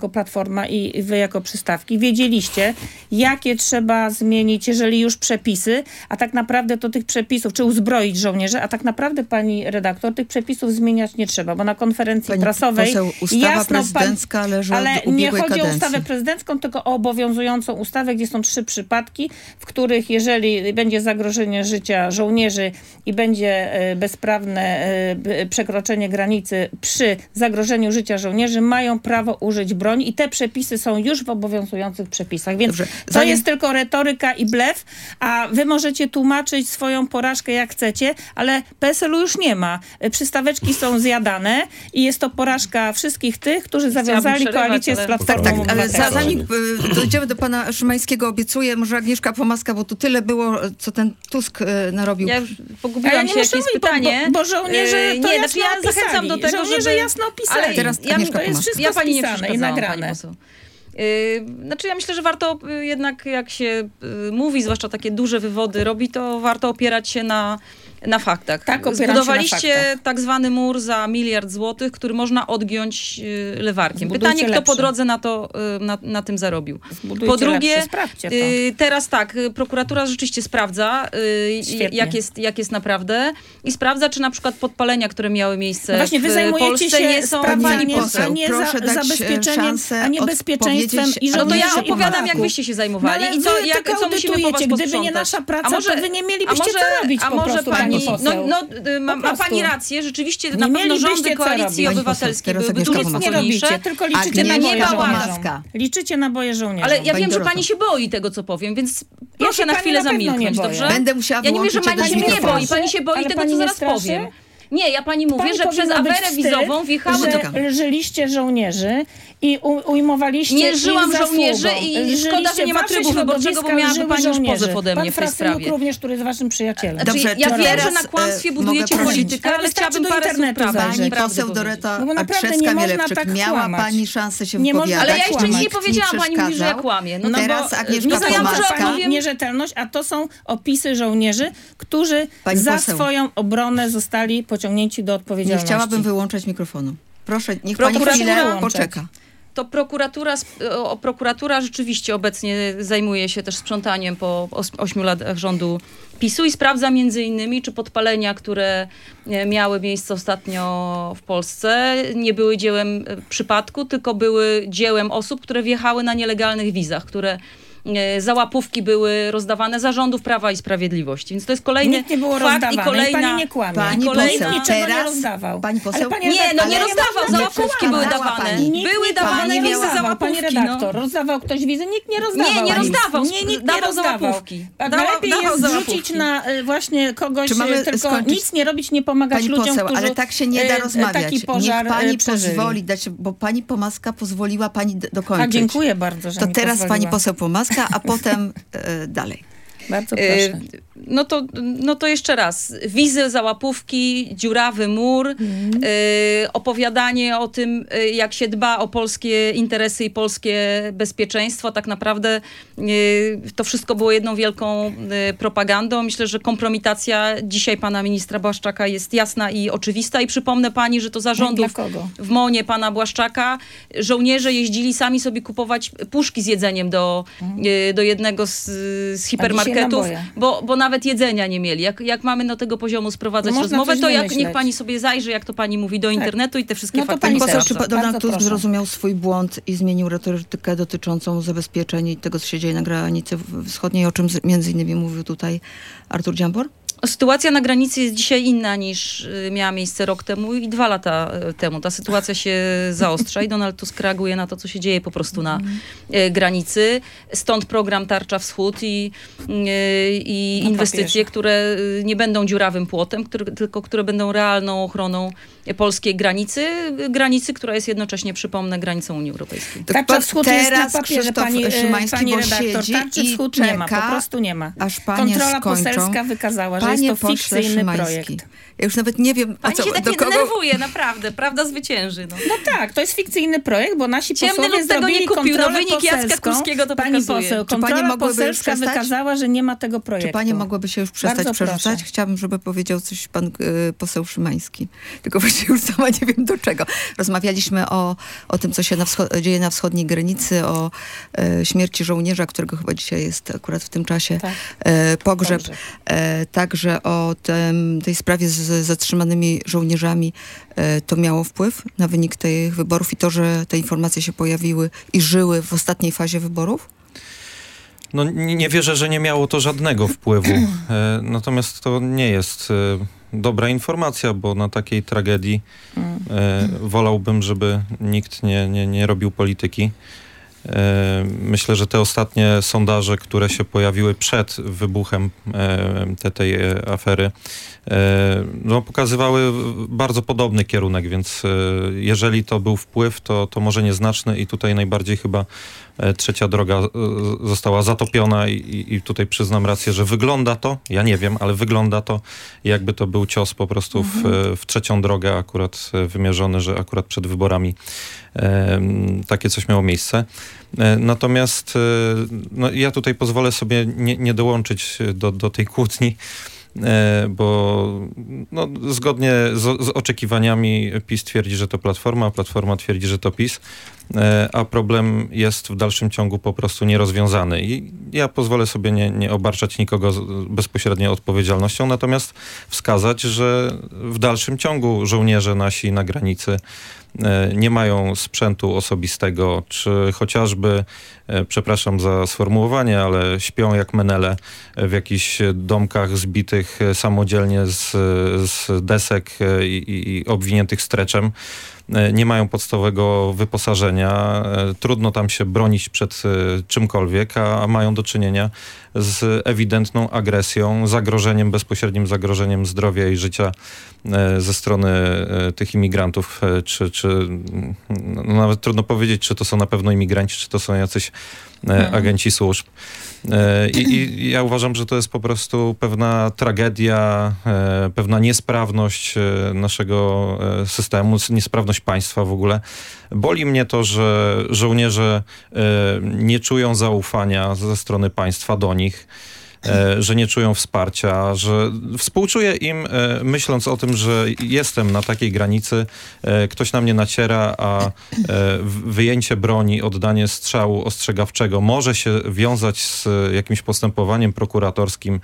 [SPEAKER 4] Platforma i wy jako przystawki wiedzieliście, jakie trzeba zmienić, jeżeli już przepisy, a tak naprawdę to tych przepisów, czy uzbroić żołnierzy, a tak naprawdę, pani redaktor, tych przepisów zmieniać nie trzeba, bo na konferencji
[SPEAKER 2] Pani
[SPEAKER 4] prasowej
[SPEAKER 2] poseł, ustawa
[SPEAKER 4] jasno
[SPEAKER 2] prezydencka
[SPEAKER 4] pan,
[SPEAKER 2] leży od
[SPEAKER 4] ale
[SPEAKER 2] ubiegłej
[SPEAKER 4] nie chodzi
[SPEAKER 2] kadencji.
[SPEAKER 4] o ustawę prezydencką, tylko o obowiązującą ustawę, gdzie są trzy przypadki, w których jeżeli będzie zagrożenie życia żołnierzy i będzie e, bezprawne e, przekroczenie granicy przy zagrożeniu życia żołnierzy, mają prawo użyć broni i te przepisy są już w obowiązujących przepisach. Więc
[SPEAKER 2] Dobrze.
[SPEAKER 4] to
[SPEAKER 2] Zanim-
[SPEAKER 4] jest tylko retoryka i blef, a wy możecie tłumaczyć swoją porażkę jak chcecie, ale P S L-u już nie ma. Przystaweczki są zjadane i jest to porażka wszystkich tych, którzy zawiązali
[SPEAKER 3] przerywać,
[SPEAKER 4] koalicję z
[SPEAKER 3] ale-
[SPEAKER 4] Platformą
[SPEAKER 2] Tak, tak, ale za,
[SPEAKER 4] Obywatelską.
[SPEAKER 2] zanim y, dojdziemy do pana Szymańskiego, obiecuję, może Agnieszka Pomaska, bo tu tyle było, co ten Tusk y, narobił.
[SPEAKER 3] Ja już
[SPEAKER 4] Ale
[SPEAKER 3] pogubiłam
[SPEAKER 4] nie
[SPEAKER 3] się, jakie
[SPEAKER 4] muszę
[SPEAKER 3] jest
[SPEAKER 4] mówić, bo-
[SPEAKER 3] pytanie.
[SPEAKER 4] Bo, bo żołnierze
[SPEAKER 3] Yy,
[SPEAKER 4] to
[SPEAKER 3] nie,
[SPEAKER 4] jasno
[SPEAKER 3] znaczy ja
[SPEAKER 4] opisali.
[SPEAKER 3] zachęcam do tego,
[SPEAKER 4] żołnierze
[SPEAKER 3] żeby...
[SPEAKER 4] jasno opisali.
[SPEAKER 3] Ale
[SPEAKER 2] Teraz
[SPEAKER 3] ja,
[SPEAKER 2] Agnieszka
[SPEAKER 4] to jest
[SPEAKER 2] Pomaska.
[SPEAKER 4] wszystko
[SPEAKER 3] ja pani nie
[SPEAKER 4] spisane i
[SPEAKER 3] przeszkadzałam,
[SPEAKER 4] nagrane.
[SPEAKER 3] pani poseł. Yy, znaczy ja myślę, że warto y, jednak jak się y, mówi, zwłaszcza takie duże wywody robi, to warto opierać się na, na faktach.
[SPEAKER 4] Tak, opieram się na
[SPEAKER 3] Zbudowaliście
[SPEAKER 4] faktach.
[SPEAKER 3] tak zwany mur za miliard złotych, który można odgiąć y, lewarkiem.
[SPEAKER 4] Zbudujcie
[SPEAKER 3] Pytanie, kto po
[SPEAKER 4] lepszy.
[SPEAKER 3] drodze na to y, na, na tym zarobił.
[SPEAKER 4] Zbudujcie
[SPEAKER 3] Po drugie,
[SPEAKER 4] lepsze, sprawdźcie to.
[SPEAKER 3] y, teraz tak, y, prokuratura rzeczywiście sprawdza, y,
[SPEAKER 4] Świetnie.
[SPEAKER 3] jak jest, jak jest naprawdę i sprawdza, czy na przykład podpalenia, które miały miejsce
[SPEAKER 4] No właśnie, wy
[SPEAKER 3] w
[SPEAKER 4] zajmujecie
[SPEAKER 3] Polsce,
[SPEAKER 4] się
[SPEAKER 3] nie są...
[SPEAKER 4] sprawdzaniem,
[SPEAKER 2] Pani poseł,
[SPEAKER 4] a nie za,
[SPEAKER 2] proszę dać,
[SPEAKER 4] zabezpieczeniem,
[SPEAKER 2] szansę
[SPEAKER 4] a nie bezpieczeństwem
[SPEAKER 2] odpowiedzieć-
[SPEAKER 4] i
[SPEAKER 3] No to
[SPEAKER 4] żołnierzy
[SPEAKER 3] ja
[SPEAKER 2] Żołnierze
[SPEAKER 3] opowiadam,
[SPEAKER 2] Polaków.
[SPEAKER 3] jak wyście się zajmowali
[SPEAKER 4] No ale
[SPEAKER 3] i co,
[SPEAKER 4] wy
[SPEAKER 3] jak,
[SPEAKER 4] tylko
[SPEAKER 3] co musimy po was
[SPEAKER 4] audytujecie. Gdyby nie
[SPEAKER 3] posprzątać.
[SPEAKER 4] nasza praca,
[SPEAKER 3] A może,
[SPEAKER 4] to wy nie mielibyście
[SPEAKER 3] a może,
[SPEAKER 4] co robić
[SPEAKER 3] a
[SPEAKER 4] po
[SPEAKER 3] może
[SPEAKER 4] prostu,
[SPEAKER 3] pani,
[SPEAKER 4] pani
[SPEAKER 3] no,
[SPEAKER 4] poseł.
[SPEAKER 3] no, y, ma,
[SPEAKER 4] Po
[SPEAKER 3] ma pani
[SPEAKER 4] prostu.
[SPEAKER 3] rację, rzeczywiście
[SPEAKER 4] Nie
[SPEAKER 3] na pewno
[SPEAKER 4] mielibyście
[SPEAKER 3] rządy
[SPEAKER 4] co
[SPEAKER 3] Koalicji
[SPEAKER 4] robić.
[SPEAKER 3] Obywatelskiej
[SPEAKER 2] Teraz
[SPEAKER 3] byłyby
[SPEAKER 2] Agnieszka
[SPEAKER 3] dużo
[SPEAKER 4] Nic nie
[SPEAKER 2] Pomaska.
[SPEAKER 3] spokojniejsze.
[SPEAKER 4] robicie, tylko liczycie na
[SPEAKER 2] Agnieszka
[SPEAKER 4] boje żołnierzy.
[SPEAKER 2] Pomaska.
[SPEAKER 4] Liczycie na boje żołnierzy.
[SPEAKER 3] Ale ja
[SPEAKER 2] Pani
[SPEAKER 3] wiem, że
[SPEAKER 2] Doroto.
[SPEAKER 3] pani się boi tego, co powiem, więc proszę
[SPEAKER 4] się
[SPEAKER 3] na
[SPEAKER 4] pani
[SPEAKER 3] chwilę
[SPEAKER 4] na pewno nie
[SPEAKER 3] zamilknąć,
[SPEAKER 4] boję.
[SPEAKER 3] dobrze?
[SPEAKER 2] Będę musiała
[SPEAKER 3] Ja nie mówię, że
[SPEAKER 2] wyłączyć
[SPEAKER 3] pani się
[SPEAKER 2] jeden
[SPEAKER 3] nie
[SPEAKER 2] mikrofon.
[SPEAKER 3] boi, pani się boi
[SPEAKER 4] Ale
[SPEAKER 3] tego,
[SPEAKER 4] pani
[SPEAKER 3] co
[SPEAKER 4] nie
[SPEAKER 3] zaraz
[SPEAKER 4] straszy?
[SPEAKER 3] powiem. Nie, ja pani mówię,
[SPEAKER 4] Pani
[SPEAKER 3] że przez
[SPEAKER 4] powinno być
[SPEAKER 3] aferę
[SPEAKER 4] wstyd,
[SPEAKER 3] wizową wjechały do...
[SPEAKER 4] że żyliście żołnierzy i u, ujmowaliście
[SPEAKER 3] Nie żyłam
[SPEAKER 4] ich
[SPEAKER 3] żołnierzy
[SPEAKER 4] zasługą.
[SPEAKER 3] i
[SPEAKER 4] Żyliście,
[SPEAKER 3] szkoda, że nie ma
[SPEAKER 4] wasze
[SPEAKER 3] trybu wyborczego, bo
[SPEAKER 4] środowiska
[SPEAKER 3] miałaby
[SPEAKER 4] żyły
[SPEAKER 3] pani już
[SPEAKER 4] żołnierzy.
[SPEAKER 3] pozew ode mnie
[SPEAKER 4] Pan
[SPEAKER 3] w tej
[SPEAKER 4] Frasyniuk
[SPEAKER 3] sprawie.
[SPEAKER 4] również, który jest waszym przyjacielem.
[SPEAKER 3] Znaczy,
[SPEAKER 2] Dobrze,
[SPEAKER 3] ja
[SPEAKER 2] to
[SPEAKER 3] wiem,
[SPEAKER 2] teraz,
[SPEAKER 3] że na kłamstwie
[SPEAKER 2] e,
[SPEAKER 3] budujecie
[SPEAKER 2] mogę prosić.
[SPEAKER 3] politykę,
[SPEAKER 4] Ale
[SPEAKER 3] ale
[SPEAKER 4] wystarczy
[SPEAKER 3] chciałabym
[SPEAKER 4] do
[SPEAKER 3] parę słów
[SPEAKER 4] internetu
[SPEAKER 3] prawdy.
[SPEAKER 4] zajrzeć.
[SPEAKER 2] Pani
[SPEAKER 3] prawdy
[SPEAKER 2] poseł
[SPEAKER 3] powiedzieć.
[SPEAKER 2] Dorota
[SPEAKER 4] No bo naprawdę nie można
[SPEAKER 2] Trzecka-Mielewczyk,
[SPEAKER 4] tak
[SPEAKER 2] miała
[SPEAKER 4] kłamać.
[SPEAKER 2] pani szansę się
[SPEAKER 4] Nie można
[SPEAKER 2] wypowiadać.
[SPEAKER 3] Ale ja jeszcze nic
[SPEAKER 2] Nikt
[SPEAKER 3] nie powiedziałam,
[SPEAKER 2] nie
[SPEAKER 3] pani mówi, że ja
[SPEAKER 2] przeszkadzał.
[SPEAKER 3] kłamię. No,
[SPEAKER 2] No
[SPEAKER 3] to
[SPEAKER 2] teraz
[SPEAKER 3] bo-
[SPEAKER 2] Agnieszka
[SPEAKER 3] no to ja może
[SPEAKER 2] Pomaska.
[SPEAKER 3] opowiem...
[SPEAKER 4] Nierzetelność, a to są opisy żołnierzy, którzy
[SPEAKER 2] Pani
[SPEAKER 4] za
[SPEAKER 2] poseł.
[SPEAKER 4] swoją obronę zostali pociągnięci do
[SPEAKER 2] Nie
[SPEAKER 4] odpowiedzialności.
[SPEAKER 2] chciałabym wyłączać mikrofonu. Proszę, niech
[SPEAKER 3] Prokuratura
[SPEAKER 2] pani chwilę
[SPEAKER 4] wyłączać.
[SPEAKER 2] poczeka.
[SPEAKER 3] To prokuratura, sp- o, prokuratura rzeczywiście obecnie zajmuje się też sprzątaniem po os- ośmiu latach rządu PiSu i sprawdza między innymi, czy podpalenia, które e, miały miejsce ostatnio w Polsce, nie były dziełem e, przypadku, tylko były dziełem osób, które wjechały na nielegalnych wizach, które e, za łapówki były rozdawane za rządów Prawa i Sprawiedliwości. Więc to jest kolejny
[SPEAKER 4] Nikt nie było
[SPEAKER 3] fakt
[SPEAKER 4] rozdawane
[SPEAKER 3] i kolejna...
[SPEAKER 4] i pani nie kłamie.
[SPEAKER 2] Pani
[SPEAKER 3] I kolejna-
[SPEAKER 2] poseł,
[SPEAKER 4] Nikt niczego nie
[SPEAKER 2] teraz
[SPEAKER 4] rozdawał.
[SPEAKER 2] pani poseł...
[SPEAKER 4] Ale pani
[SPEAKER 3] Nie, no
[SPEAKER 4] redaktor,
[SPEAKER 3] nie
[SPEAKER 4] ale
[SPEAKER 3] rozdawał,
[SPEAKER 4] można
[SPEAKER 3] za
[SPEAKER 4] nie
[SPEAKER 3] łapówki były
[SPEAKER 2] przeszkadzała
[SPEAKER 3] dawane.
[SPEAKER 2] pani.
[SPEAKER 4] Nikt
[SPEAKER 3] Były
[SPEAKER 4] nie
[SPEAKER 3] dawane
[SPEAKER 2] pani
[SPEAKER 3] wizy za
[SPEAKER 4] rozdawał, pani
[SPEAKER 3] łapówki, no.
[SPEAKER 4] redaktor. Rozdawał ktoś wizy? Nikt nie rozdawał.
[SPEAKER 3] Nie, nie
[SPEAKER 4] Pani.
[SPEAKER 3] rozdawał.
[SPEAKER 4] Nie, nikt nie
[SPEAKER 3] Dawał za
[SPEAKER 4] rozdawał.
[SPEAKER 3] łapówki.
[SPEAKER 4] A
[SPEAKER 3] Dawał-
[SPEAKER 4] najlepiej
[SPEAKER 3] dawał
[SPEAKER 4] jest
[SPEAKER 3] za
[SPEAKER 4] zrzucić
[SPEAKER 3] łapówki.
[SPEAKER 4] na y, właśnie kogoś,
[SPEAKER 2] Czy mamy
[SPEAKER 4] y, tylko
[SPEAKER 2] skończyć?
[SPEAKER 4] nic nie robić, nie pomagać
[SPEAKER 2] Pani
[SPEAKER 4] ludziom,
[SPEAKER 2] poseł,
[SPEAKER 4] którzy
[SPEAKER 2] ale tak się nie da
[SPEAKER 4] y,
[SPEAKER 2] rozmawiać.
[SPEAKER 4] taki pożar
[SPEAKER 2] Niech pani
[SPEAKER 4] y, przeżyli.
[SPEAKER 2] pozwoli dać, bo pani Pomaska pozwoliła pani d- dokończyć.
[SPEAKER 4] A dziękuję bardzo, że
[SPEAKER 2] To
[SPEAKER 4] mi
[SPEAKER 2] teraz
[SPEAKER 4] pozwoliła.
[SPEAKER 2] pani poseł Pomaska, a potem e, dalej.
[SPEAKER 4] Bardzo
[SPEAKER 3] E,
[SPEAKER 4] proszę.
[SPEAKER 3] No to, no to jeszcze raz. Wizy za łapówki, dziurawy mur,
[SPEAKER 4] Mhm.
[SPEAKER 3] e, opowiadanie o tym, e, jak się dba o polskie interesy i polskie bezpieczeństwo. Tak naprawdę e, to wszystko było jedną wielką e, propagandą. Myślę, że kompromitacja dzisiaj pana ministra Błaszczaka jest jasna i oczywista. I przypomnę pani, że to za rządów
[SPEAKER 4] Dla kogo?
[SPEAKER 3] w Monie pana Błaszczaka żołnierze jeździli sami sobie kupować puszki z jedzeniem do, e, do jednego z, z hipermarketów,
[SPEAKER 4] naboje.
[SPEAKER 3] bo, bo nawet jedzenia nie mieli. Jak, jak mamy do tego poziomu sprowadzać
[SPEAKER 4] No można
[SPEAKER 3] rozmowę,
[SPEAKER 4] coś
[SPEAKER 3] to jak,
[SPEAKER 4] wymyśleć.
[SPEAKER 3] niech pani sobie zajrzy, jak to pani mówi, do internetu i te wszystkie
[SPEAKER 4] No to
[SPEAKER 3] fakty
[SPEAKER 4] pani
[SPEAKER 2] Pani poseł,
[SPEAKER 4] Bardzo
[SPEAKER 2] czy
[SPEAKER 3] sprawdza.
[SPEAKER 2] pa- Donald
[SPEAKER 4] bardzo
[SPEAKER 2] Tusk
[SPEAKER 4] proszę.
[SPEAKER 2] zrozumiał swój błąd i zmienił retorykę dotyczącą zabezpieczeń i tego, co się dzieje na granicy w- wschodniej, o czym z- między innymi mówił tutaj Artur Dziambor?
[SPEAKER 3] Sytuacja na granicy jest dzisiaj inna niż y, miała miejsce rok temu i dwa lata y, temu. Ta sytuacja się zaostrza i Donald Tusk reaguje na to, co się dzieje po prostu na y, granicy. Stąd program Tarcza Wschód i, y, i
[SPEAKER 4] Na
[SPEAKER 3] inwestycje,
[SPEAKER 4] papierze.
[SPEAKER 3] które y, nie będą dziurawym płotem, które, tylko które będą realną ochroną polskiej granicy. y, Granicy, która jest jednocześnie, przypomnę, granicą Unii Europejskiej.
[SPEAKER 2] To
[SPEAKER 4] Tarcza
[SPEAKER 2] pan-
[SPEAKER 4] Wschód jest na
[SPEAKER 2] teraz
[SPEAKER 4] papierze,
[SPEAKER 2] Krzysztof
[SPEAKER 4] pani, e,
[SPEAKER 2] Szymański,
[SPEAKER 4] pani
[SPEAKER 2] bo
[SPEAKER 4] redaktor.
[SPEAKER 2] siedzi
[SPEAKER 4] Tarczy
[SPEAKER 2] i
[SPEAKER 4] Wschód nie ma, po
[SPEAKER 2] czeka,
[SPEAKER 4] prostu nie ma.
[SPEAKER 2] aż panie
[SPEAKER 4] Kontrola
[SPEAKER 2] skończą.
[SPEAKER 4] poselska wykazała, powiedziała, że
[SPEAKER 2] Panie
[SPEAKER 4] jest to
[SPEAKER 2] pośle
[SPEAKER 4] fikcyjny
[SPEAKER 2] Szymański,
[SPEAKER 4] projekt.
[SPEAKER 2] ja już nawet nie wiem, o
[SPEAKER 3] Pani
[SPEAKER 2] co,
[SPEAKER 3] się tak
[SPEAKER 2] do
[SPEAKER 3] nie
[SPEAKER 2] kogo...
[SPEAKER 3] denerwuje, naprawdę. Prawda zwycięży. No.
[SPEAKER 4] No tak, to jest fikcyjny projekt, bo nasi
[SPEAKER 3] Ciemny
[SPEAKER 4] posłowie
[SPEAKER 3] lud tego
[SPEAKER 4] zrobili
[SPEAKER 3] nie kupił. No
[SPEAKER 4] kontrolę
[SPEAKER 3] wynik Jacka
[SPEAKER 4] poselską.
[SPEAKER 3] Kurskiego to
[SPEAKER 4] Pani
[SPEAKER 3] pokazuje.
[SPEAKER 4] poseł,
[SPEAKER 2] Czy panie
[SPEAKER 4] kontrola
[SPEAKER 2] mogłyby już
[SPEAKER 4] poselska
[SPEAKER 2] przestać?
[SPEAKER 4] wykazała, że nie ma tego projektu.
[SPEAKER 2] Czy panie mogłyby się już przestać
[SPEAKER 4] Bardzo
[SPEAKER 2] przerzucać?
[SPEAKER 4] proszę.
[SPEAKER 2] Chciałabym, żeby powiedział coś pan y, poseł Szymański. Tylko właśnie już sama nie wiem do czego. Rozmawialiśmy o, o tym, co się na wschod- dzieje na wschodniej granicy, o e, śmierci żołnierza, którego chyba dzisiaj jest akurat w tym czasie
[SPEAKER 4] Tak.
[SPEAKER 2] e, pogrzeb.
[SPEAKER 4] Pogrzeb.
[SPEAKER 2] E, także o tem, tej sprawie z zatrzymanymi żołnierzami. E, to miało wpływ na wynik tych wyborów i to, że te informacje się pojawiły i żyły w ostatniej fazie wyborów?
[SPEAKER 6] No nie, nie wierzę, że nie miało to żadnego wpływu. E, natomiast to nie jest e, dobra informacja, bo na takiej tragedii e, wolałbym, żeby nikt nie, nie, nie robił polityki. E, myślę, że te ostatnie sondaże, które się pojawiły przed wybuchem e, te, tej e, afery, e, no, pokazywały bardzo podobny kierunek, więc e, jeżeli to był wpływ, to, to może nieznaczny i tutaj najbardziej chyba e, trzecia droga e, została zatopiona i, i tutaj przyznam rację, że wygląda to, ja nie wiem, ale wygląda to, jakby to był cios po prostu w, w trzecią drogę akurat e, wymierzony, że akurat przed wyborami e, takie coś miało miejsce. E, natomiast e, no, ja tutaj pozwolę sobie nie, nie dołączyć do, do tej kłótni, e, bo no, zgodnie z, z oczekiwaniami PiS twierdzi, że to Platforma, a Platforma twierdzi, że to PiS, e, a problem jest w dalszym ciągu po prostu nierozwiązany. I ja pozwolę sobie nie, nie obarczać nikogo z, bezpośrednio odpowiedzialnością, natomiast wskazać, że w dalszym ciągu żołnierze nasi na granicy nie mają sprzętu osobistego, czy chociażby, przepraszam za sformułowanie, ale śpią jak menele w jakichś domkach zbitych samodzielnie z, z desek i, i, i obwiniętych streczem. Nie mają podstawowego wyposażenia, trudno tam się bronić przed czymkolwiek, a, a mają do czynienia z ewidentną agresją, zagrożeniem, bezpośrednim zagrożeniem zdrowia i życia ze strony tych imigrantów, czy, czy no nawet trudno powiedzieć, czy to są na pewno imigranci, czy to są jacyś agenci służb. I, I ja uważam, że to jest po prostu pewna tragedia, pewna niesprawność naszego systemu, niesprawność państwa w ogóle. Boli mnie to, że żołnierze nie czują zaufania ze strony państwa do nich, że nie czują wsparcia, że współczuję im, myśląc o tym, że jestem na takiej granicy, ktoś na mnie naciera, a wyjęcie broni, oddanie strzału ostrzegawczego może się wiązać z jakimś postępowaniem prokuratorskim.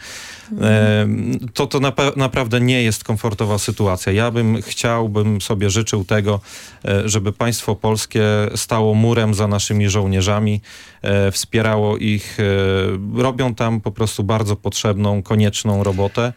[SPEAKER 6] To to napa- naprawdę nie jest komfortowa sytuacja. Ja bym chciał, bym sobie życzył tego, żeby państwo polskie stało murem za naszymi żołnierzami, wspierało ich, robią tam po prostu bardzo potrzebną, konieczną robotę.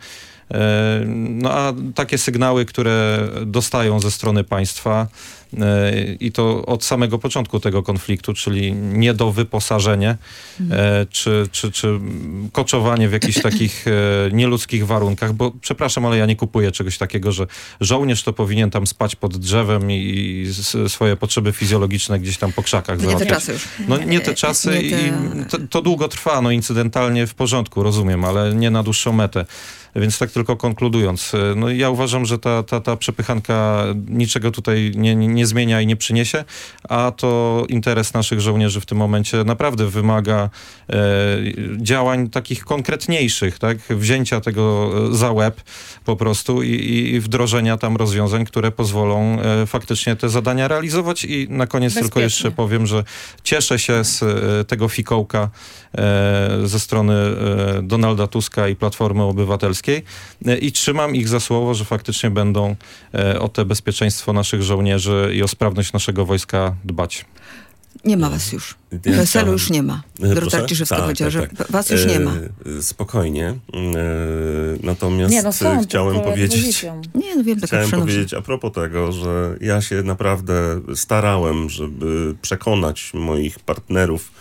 [SPEAKER 6] No a takie sygnały, które dostają ze strony państwa i to od samego początku tego konfliktu, czyli niedowyposażenie, czy, czy, czy koczowanie w jakichś takich nieludzkich warunkach, bo przepraszam, ale ja nie kupuję czegoś takiego, że żołnierz to powinien tam spać pod drzewem i swoje potrzeby fizjologiczne gdzieś tam po krzakach
[SPEAKER 2] Nie te
[SPEAKER 6] załatwiać.
[SPEAKER 2] czasy już.
[SPEAKER 6] No nie te czasy
[SPEAKER 2] Nie te-
[SPEAKER 6] i to, to długo trwa, no incydentalnie w porządku, rozumiem, ale nie na dłuższą metę. Więc tak tylko konkludując, no ja uważam, że ta, ta, ta przepychanka niczego tutaj nie, nie, nie zmienia i nie przyniesie, a to interes naszych żołnierzy w tym momencie naprawdę wymaga e, działań takich konkretniejszych, tak? Wzięcia tego za łeb po prostu i, i wdrożenia tam rozwiązań, które pozwolą e, faktycznie te zadania realizować. I na koniec
[SPEAKER 4] Bezpiecznie.
[SPEAKER 6] tylko jeszcze powiem, że cieszę się z e, tego fikołka e, ze strony e, Donalda Tuska i Platformy Obywatelskiej e, i trzymam ich za słowo, że faktycznie będą e, o te bezpieczeństwo naszych żołnierzy i o sprawność naszego wojska dbać.
[SPEAKER 2] Nie ma was już.
[SPEAKER 5] Ja
[SPEAKER 2] P S L-u
[SPEAKER 5] chciałem-
[SPEAKER 2] już nie ma.
[SPEAKER 5] Proszę?
[SPEAKER 2] Dorota Arciszewska
[SPEAKER 5] Tak,
[SPEAKER 2] powiedziała,
[SPEAKER 5] tak,
[SPEAKER 2] że
[SPEAKER 5] tak.
[SPEAKER 2] was już nie ma.
[SPEAKER 5] E, Spokojnie. E, natomiast
[SPEAKER 4] Nie, no są,
[SPEAKER 5] chciałem
[SPEAKER 4] tylko
[SPEAKER 5] powiedzieć...
[SPEAKER 4] opozycją.
[SPEAKER 2] Nie, no wiem, taka
[SPEAKER 5] Chciałem
[SPEAKER 2] przenoszę.
[SPEAKER 5] powiedzieć a propos tego, że ja się naprawdę starałem, żeby przekonać moich partnerów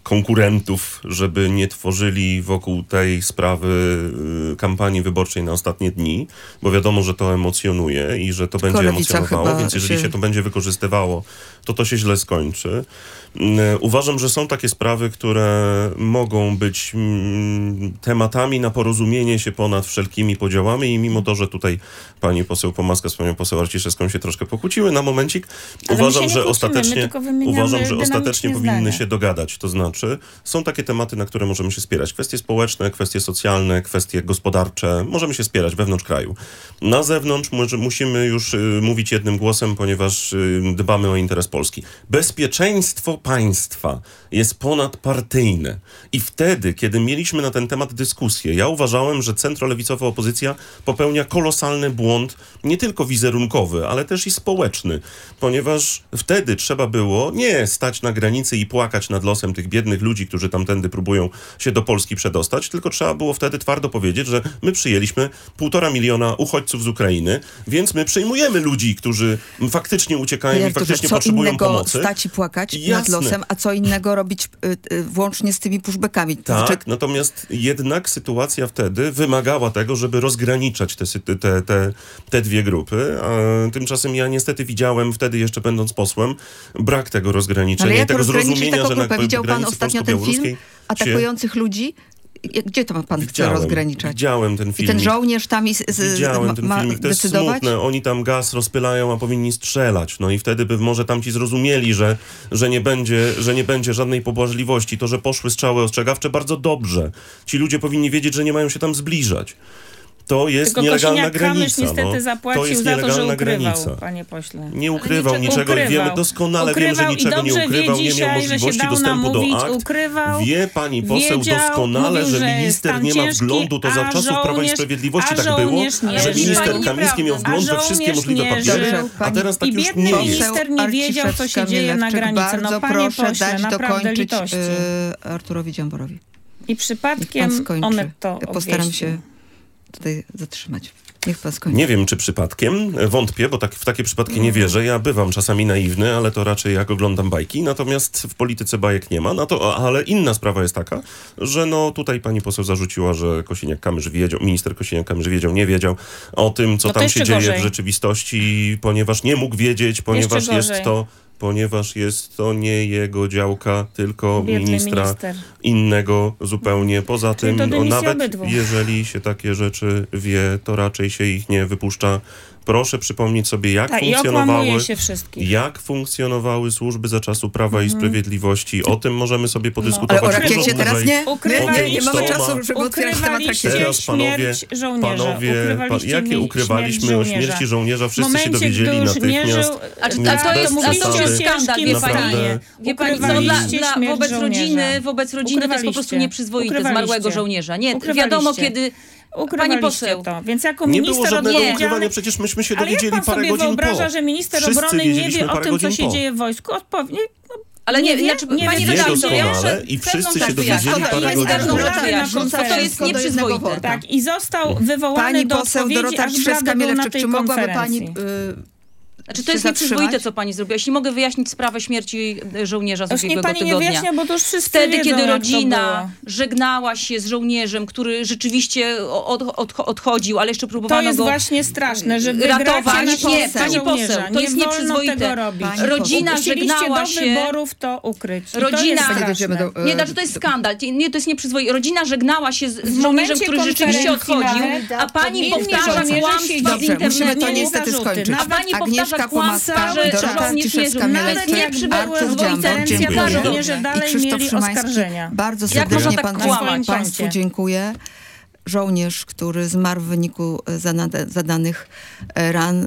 [SPEAKER 5] konkurentów, żeby nie tworzyli wokół tej sprawy y, kampanii wyborczej na ostatnie dni, bo wiadomo, że to emocjonuje i że to
[SPEAKER 2] Tylko
[SPEAKER 5] będzie
[SPEAKER 2] Lewica
[SPEAKER 5] emocjonowało,
[SPEAKER 2] chyba
[SPEAKER 5] więc jeżeli
[SPEAKER 2] się...
[SPEAKER 5] się to będzie wykorzystywało, to to się źle skończy. Y, uważam, że są takie sprawy, które mogą być mm, tematami na porozumienie się ponad wszelkimi podziałami i mimo to, że tutaj pani poseł Pomaska z panią poseł Arciszewską się troszkę pokłóciły na momencik,
[SPEAKER 4] Ale my
[SPEAKER 5] uważam,
[SPEAKER 4] się nie
[SPEAKER 5] że
[SPEAKER 4] kłócimy, my
[SPEAKER 5] ostatecznie
[SPEAKER 4] tylko wymieniamy
[SPEAKER 5] uważam, że ostatecznie
[SPEAKER 4] dynamicznie
[SPEAKER 5] powinny
[SPEAKER 4] zdania.
[SPEAKER 5] się dogadać. To znaczy, są takie tematy, na które możemy się spierać. Kwestie społeczne, kwestie socjalne, kwestie gospodarcze. Możemy się spierać wewnątrz kraju. Na zewnątrz może, musimy już y, mówić jednym głosem, ponieważ y, dbamy o interes Polski. Bezpieczeństwo państwa jest ponadpartyjne. I wtedy, kiedy mieliśmy na ten temat dyskusję, ja uważałem, że centrolewicowa opozycja popełnia kolosalny błąd, nie tylko wizerunkowy, ale też i społeczny. Ponieważ wtedy trzeba było nie stać na granicy i płakać nad losem tych biednych ludzi, którzy tamtędy próbują się do Polski przedostać, tylko trzeba było wtedy twardo powiedzieć, że my przyjęliśmy półtora miliona uchodźców z Ukrainy, więc my przyjmujemy ludzi, którzy faktycznie uciekają i
[SPEAKER 2] Arturze,
[SPEAKER 5] faktycznie
[SPEAKER 2] co
[SPEAKER 5] potrzebują
[SPEAKER 2] innego
[SPEAKER 5] pomocy.
[SPEAKER 2] stać i płakać nad
[SPEAKER 5] Jasne.
[SPEAKER 2] losem, a co innego robić y, y, włącznie z tymi pushbackami. To
[SPEAKER 5] Tak,
[SPEAKER 2] znaczy,
[SPEAKER 5] natomiast jednak sytuacja wtedy wymagała tego, żeby rozgraniczać te, sy- te, te, te dwie grupy. A tymczasem ja niestety widziałem wtedy, jeszcze będąc posłem, brak tego rozgraniczenia
[SPEAKER 2] ale
[SPEAKER 5] i
[SPEAKER 2] jak
[SPEAKER 5] tego
[SPEAKER 2] rozgraniczyć
[SPEAKER 5] zrozumienia,
[SPEAKER 2] taką
[SPEAKER 5] że na
[SPEAKER 2] grupę? Widział pan
[SPEAKER 5] granicy
[SPEAKER 2] ostatnio ten film
[SPEAKER 5] polsko-białoruskiej
[SPEAKER 2] atakujących ludzi? I- Gdzie to ma pan chce
[SPEAKER 5] Widziałem,
[SPEAKER 2] rozgraniczać?
[SPEAKER 5] widziałem ten
[SPEAKER 2] I
[SPEAKER 5] filmik.
[SPEAKER 2] ten żołnierz tam i z, z,
[SPEAKER 5] Widziałem ten
[SPEAKER 2] ma
[SPEAKER 5] filmik, to jest
[SPEAKER 2] decydować?
[SPEAKER 5] smutne. Oni tam gaz rozpylają, a powinni strzelać. No i wtedy by może tamci zrozumieli, że, że, nie będzie, że nie będzie żadnej pobłażliwości. To, że poszły strzały ostrzegawcze, bardzo dobrze. Ci ludzie powinni wiedzieć, że nie mają się tam zbliżać. To jest
[SPEAKER 4] Tylko
[SPEAKER 5] nielegalna
[SPEAKER 4] Kosiniak-Kamysz
[SPEAKER 5] granica.
[SPEAKER 4] niestety
[SPEAKER 5] no.
[SPEAKER 4] zapłacił
[SPEAKER 5] to jest
[SPEAKER 4] za to, że
[SPEAKER 5] nielegalna
[SPEAKER 4] ukrywał,
[SPEAKER 5] granica.
[SPEAKER 4] panie pośle.
[SPEAKER 5] Nie ukrywał
[SPEAKER 3] niczego-
[SPEAKER 5] niczego i
[SPEAKER 4] ukrywał.
[SPEAKER 5] wiemy, doskonale
[SPEAKER 4] ukrywał
[SPEAKER 5] wiemy, że niczego
[SPEAKER 4] i
[SPEAKER 5] nie
[SPEAKER 4] dobrze
[SPEAKER 5] ukrywał,
[SPEAKER 4] wie
[SPEAKER 5] nie miał
[SPEAKER 4] dzisiaj, że się
[SPEAKER 5] możliwości
[SPEAKER 4] dał
[SPEAKER 5] dostępu
[SPEAKER 4] namówić,
[SPEAKER 5] do akt.
[SPEAKER 4] ukrywał,
[SPEAKER 5] Wie pani poseł
[SPEAKER 4] wiedział,
[SPEAKER 5] doskonale,
[SPEAKER 4] mówił,
[SPEAKER 5] że
[SPEAKER 4] że jest
[SPEAKER 5] minister
[SPEAKER 4] tam
[SPEAKER 5] nie ma
[SPEAKER 4] ciężki,
[SPEAKER 5] wglądu, to za
[SPEAKER 4] a
[SPEAKER 5] czasów Prawa i
[SPEAKER 4] żołnierz-
[SPEAKER 5] Sprawiedliwości
[SPEAKER 4] a
[SPEAKER 5] tak było,
[SPEAKER 4] żołnierz nie
[SPEAKER 5] że
[SPEAKER 4] żył.
[SPEAKER 5] minister
[SPEAKER 3] Pani
[SPEAKER 5] Kamiński miał
[SPEAKER 3] nieprawda.
[SPEAKER 5] wgląd we
[SPEAKER 4] A
[SPEAKER 5] wszystkie
[SPEAKER 4] żołnierz
[SPEAKER 5] możliwe
[SPEAKER 4] nie
[SPEAKER 5] papiery,
[SPEAKER 4] żył.
[SPEAKER 5] a teraz tak
[SPEAKER 4] I
[SPEAKER 5] już
[SPEAKER 4] biedny
[SPEAKER 5] nie jest.
[SPEAKER 4] minister nie wiedział, co się dzieje na granicy. No,
[SPEAKER 2] Bardzo
[SPEAKER 4] panie
[SPEAKER 2] proszę
[SPEAKER 4] pośle,
[SPEAKER 2] dać
[SPEAKER 4] naprawdę
[SPEAKER 2] dokończyć
[SPEAKER 4] litości.
[SPEAKER 2] y, Arturowi Dziamborowi.
[SPEAKER 4] I
[SPEAKER 2] Niech pan
[SPEAKER 4] przypadkiem
[SPEAKER 2] skończy.
[SPEAKER 4] one to
[SPEAKER 2] Ja postaram
[SPEAKER 4] obwieścił.
[SPEAKER 2] się tutaj zatrzymać. Niech pan skończy.
[SPEAKER 5] Nie wiem, czy przypadkiem, wątpię, bo tak, w takie przypadki nie wierzę. Ja bywam czasami naiwny, ale to raczej jak oglądam bajki. Natomiast w polityce bajek nie ma. No to, ale inna sprawa jest taka, że no tutaj pani poseł zarzuciła, że Kosiniak-Kamysz wiedział, minister Kosiniak-Kamysz wiedział, nie wiedział o tym, co
[SPEAKER 4] No to
[SPEAKER 5] tam się
[SPEAKER 4] jeszcze
[SPEAKER 5] dzieje
[SPEAKER 4] gorzej.
[SPEAKER 5] w rzeczywistości, ponieważ nie mógł wiedzieć, ponieważ
[SPEAKER 4] Jeszcze
[SPEAKER 5] jest
[SPEAKER 4] gorzej.
[SPEAKER 5] to... Ponieważ jest to nie jego działka, tylko
[SPEAKER 4] Biedny
[SPEAKER 5] ministra
[SPEAKER 4] minister.
[SPEAKER 5] innego zupełnie. Poza
[SPEAKER 4] Czyli
[SPEAKER 5] tym,
[SPEAKER 4] to
[SPEAKER 5] no,
[SPEAKER 4] dymisja
[SPEAKER 5] nawet
[SPEAKER 4] obydwu.
[SPEAKER 5] jeżeli się takie rzeczy wie, to raczej się ich nie wypuszcza. Proszę przypomnieć sobie, jak
[SPEAKER 4] Tak, i
[SPEAKER 5] funkcjonowały,
[SPEAKER 4] okłamuje się wszystkich.
[SPEAKER 5] jak funkcjonowały służby za czasu Prawa i Sprawiedliwości. O tym możemy sobie
[SPEAKER 2] Ale
[SPEAKER 5] podyskutować.
[SPEAKER 2] o
[SPEAKER 5] dużo
[SPEAKER 2] rakiecie teraz
[SPEAKER 5] dłużej.
[SPEAKER 2] nie?
[SPEAKER 4] Ukrywali-
[SPEAKER 2] Nie, nie, nie mamy
[SPEAKER 5] Kto
[SPEAKER 2] czasu,
[SPEAKER 5] ma-
[SPEAKER 2] żeby otwierać temat
[SPEAKER 4] Ukrywaliście
[SPEAKER 2] rakiecie.
[SPEAKER 5] Teraz panowie,
[SPEAKER 4] śmierć żołnierza.
[SPEAKER 5] panowie pa,
[SPEAKER 4] Ukrywaliście
[SPEAKER 5] jakie
[SPEAKER 4] mi
[SPEAKER 5] ukrywaliśmy
[SPEAKER 4] śmierć
[SPEAKER 5] o śmierci żołnierza?
[SPEAKER 4] W
[SPEAKER 5] Wszyscy się
[SPEAKER 4] momencie,
[SPEAKER 5] dowiedzieli
[SPEAKER 4] gdy już
[SPEAKER 5] natychmiast.
[SPEAKER 4] mierzył,
[SPEAKER 3] A, czy-
[SPEAKER 5] Nic
[SPEAKER 3] a to
[SPEAKER 5] bez
[SPEAKER 3] jest, a to
[SPEAKER 5] przesady.
[SPEAKER 3] jest skandal, wie pani.
[SPEAKER 5] Naprawdę.
[SPEAKER 3] Wie pani, co dla,
[SPEAKER 4] Ukrywaliście
[SPEAKER 3] dla,
[SPEAKER 4] śmierć
[SPEAKER 3] wobec
[SPEAKER 4] żołnierza.
[SPEAKER 3] rodziny, wobec rodziny to jest po prostu
[SPEAKER 4] Ukrywaliście.
[SPEAKER 3] nieprzyzwoite
[SPEAKER 4] Ukrywaliście.
[SPEAKER 3] zmarłego żołnierza. Nie,
[SPEAKER 4] Ukrywaliście.
[SPEAKER 3] wiadomo kiedy... Pani
[SPEAKER 4] Ukrywaliście
[SPEAKER 3] poseł,
[SPEAKER 4] to. Więc jako
[SPEAKER 5] Nie
[SPEAKER 4] minister
[SPEAKER 5] było żadnego
[SPEAKER 4] odpowiedzialny...
[SPEAKER 5] ukrywania, przecież myśmy się
[SPEAKER 4] Ale jak
[SPEAKER 5] dowiedzieli
[SPEAKER 4] pan
[SPEAKER 5] parę
[SPEAKER 4] sobie
[SPEAKER 5] godzin
[SPEAKER 4] wyobraża,
[SPEAKER 5] po.
[SPEAKER 4] że minister
[SPEAKER 5] Wszyscy
[SPEAKER 4] obrony nie
[SPEAKER 5] wiedzieliśmy
[SPEAKER 4] wie o
[SPEAKER 5] parę
[SPEAKER 4] tym, co
[SPEAKER 5] godzin
[SPEAKER 4] się
[SPEAKER 5] po.
[SPEAKER 4] dzieje w wojsku? Odpowie...
[SPEAKER 3] ale nie,
[SPEAKER 4] Nie wie?
[SPEAKER 3] znaczy,
[SPEAKER 4] Nie
[SPEAKER 3] pani
[SPEAKER 4] wie.
[SPEAKER 3] redaktor,
[SPEAKER 5] Wie
[SPEAKER 3] ja
[SPEAKER 5] doskonale
[SPEAKER 3] muszę
[SPEAKER 5] i
[SPEAKER 3] pewną
[SPEAKER 5] wszyscy
[SPEAKER 3] rzecz
[SPEAKER 5] się dowiedzieli
[SPEAKER 3] wyjaśnić.
[SPEAKER 5] parę
[SPEAKER 3] Pani
[SPEAKER 5] godzin
[SPEAKER 3] pewną
[SPEAKER 5] po.
[SPEAKER 3] rzecz
[SPEAKER 4] Na
[SPEAKER 3] wyjaśnić. To, to
[SPEAKER 4] konferencji.
[SPEAKER 3] jest
[SPEAKER 2] Do jednego
[SPEAKER 3] nieprzyzwoite.
[SPEAKER 2] worka.
[SPEAKER 4] Tak, i został wywołany
[SPEAKER 2] Pani
[SPEAKER 4] do
[SPEAKER 2] poseł
[SPEAKER 4] odpowiedzi,
[SPEAKER 2] Dorota
[SPEAKER 4] aż blady był na
[SPEAKER 2] Trzeszka-Mielewczyk,
[SPEAKER 4] tej
[SPEAKER 2] czy mogłaby
[SPEAKER 4] konferencji.
[SPEAKER 2] pani y,
[SPEAKER 3] Znaczy, to
[SPEAKER 2] się
[SPEAKER 3] jest nieprzyzwoite,
[SPEAKER 2] zatrzymać?
[SPEAKER 3] co pani zrobiła. Jeśli mogę wyjaśnić sprawę śmierci e, żołnierza z
[SPEAKER 4] Już niech
[SPEAKER 3] ubiegłego
[SPEAKER 4] pani nie
[SPEAKER 3] tygodnia.
[SPEAKER 4] wyjaśnia, bo to już wszyscy
[SPEAKER 3] Wtedy,
[SPEAKER 4] wiedzą,
[SPEAKER 3] kiedy
[SPEAKER 4] jak to
[SPEAKER 3] rodzina
[SPEAKER 4] było.
[SPEAKER 3] żegnała się z żołnierzem, który rzeczywiście od, od, odchodził, ale jeszcze
[SPEAKER 4] To
[SPEAKER 3] próbowano
[SPEAKER 4] jest
[SPEAKER 3] go
[SPEAKER 4] właśnie straszne, że wy
[SPEAKER 3] ratować.
[SPEAKER 4] gracie na
[SPEAKER 3] Nie,
[SPEAKER 4] serce
[SPEAKER 3] pani
[SPEAKER 4] żołnierza.
[SPEAKER 3] poseł, to jest
[SPEAKER 4] Nie wolno
[SPEAKER 3] nieprzyzwoite.
[SPEAKER 4] tego robić.
[SPEAKER 2] Pani
[SPEAKER 3] Rodzina
[SPEAKER 4] Chcieliście
[SPEAKER 3] żegnała
[SPEAKER 4] do
[SPEAKER 3] się...
[SPEAKER 4] wyborów to ukryć. I to
[SPEAKER 3] Rodzina-
[SPEAKER 4] jest
[SPEAKER 3] Pani
[SPEAKER 2] nie dojdziemy
[SPEAKER 4] straszne.
[SPEAKER 2] do...
[SPEAKER 3] Nie, znaczy to jest skandal. Nie, to jest nieprzyzwoite. Rodzina żegnała się z, z
[SPEAKER 4] W
[SPEAKER 3] żołnierzem,
[SPEAKER 4] momencie
[SPEAKER 3] który rzeczywiście
[SPEAKER 4] konferencji
[SPEAKER 3] odchodził,
[SPEAKER 4] nawet
[SPEAKER 3] a pani
[SPEAKER 4] inni
[SPEAKER 3] powtarza
[SPEAKER 4] żołnierze
[SPEAKER 3] kłamstwa
[SPEAKER 4] siedzieli.
[SPEAKER 3] z
[SPEAKER 2] Dobrze, musimy
[SPEAKER 3] internetu.
[SPEAKER 2] to niestety
[SPEAKER 4] zarzuty.
[SPEAKER 2] skończyć.
[SPEAKER 3] A pani powtarza
[SPEAKER 2] Agnieszka
[SPEAKER 3] kłamstwa,
[SPEAKER 2] Pomaska,
[SPEAKER 3] że
[SPEAKER 2] Dorota
[SPEAKER 3] żołnierz nie żył.
[SPEAKER 2] Ciszewska-Mielewczyk,
[SPEAKER 3] Nawet nie przy
[SPEAKER 2] Artur
[SPEAKER 3] wojsku
[SPEAKER 2] Dziambor,
[SPEAKER 3] interwencja
[SPEAKER 2] dziękuję.
[SPEAKER 3] dla
[SPEAKER 4] żołnierze
[SPEAKER 2] I
[SPEAKER 4] dalej
[SPEAKER 2] Krzysztof
[SPEAKER 4] mieli
[SPEAKER 2] Szymański.
[SPEAKER 4] oskarżenia.
[SPEAKER 2] Bardzo
[SPEAKER 3] Jak można
[SPEAKER 2] serdecznie
[SPEAKER 3] tak
[SPEAKER 2] pan,
[SPEAKER 3] kłamać?
[SPEAKER 2] Państwu dziękuję. Żołnierz, który zmarł w wyniku zanada- zadanych e, ran, y,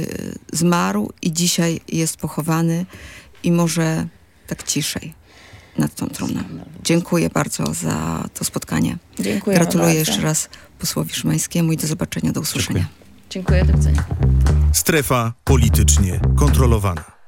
[SPEAKER 2] zmarł i dzisiaj jest pochowany i może tak ciszej nad tą trumną. Dziękuję bardzo za to spotkanie.
[SPEAKER 4] Dziękuję
[SPEAKER 2] Gratuluję
[SPEAKER 4] bardzo.
[SPEAKER 2] jeszcze raz posłowi Szymańskiemu i do zobaczenia, do usłyszenia.
[SPEAKER 5] Dziękuję.
[SPEAKER 3] Dziękuję, do widzenia.
[SPEAKER 1] Strefa politycznie kontrolowana.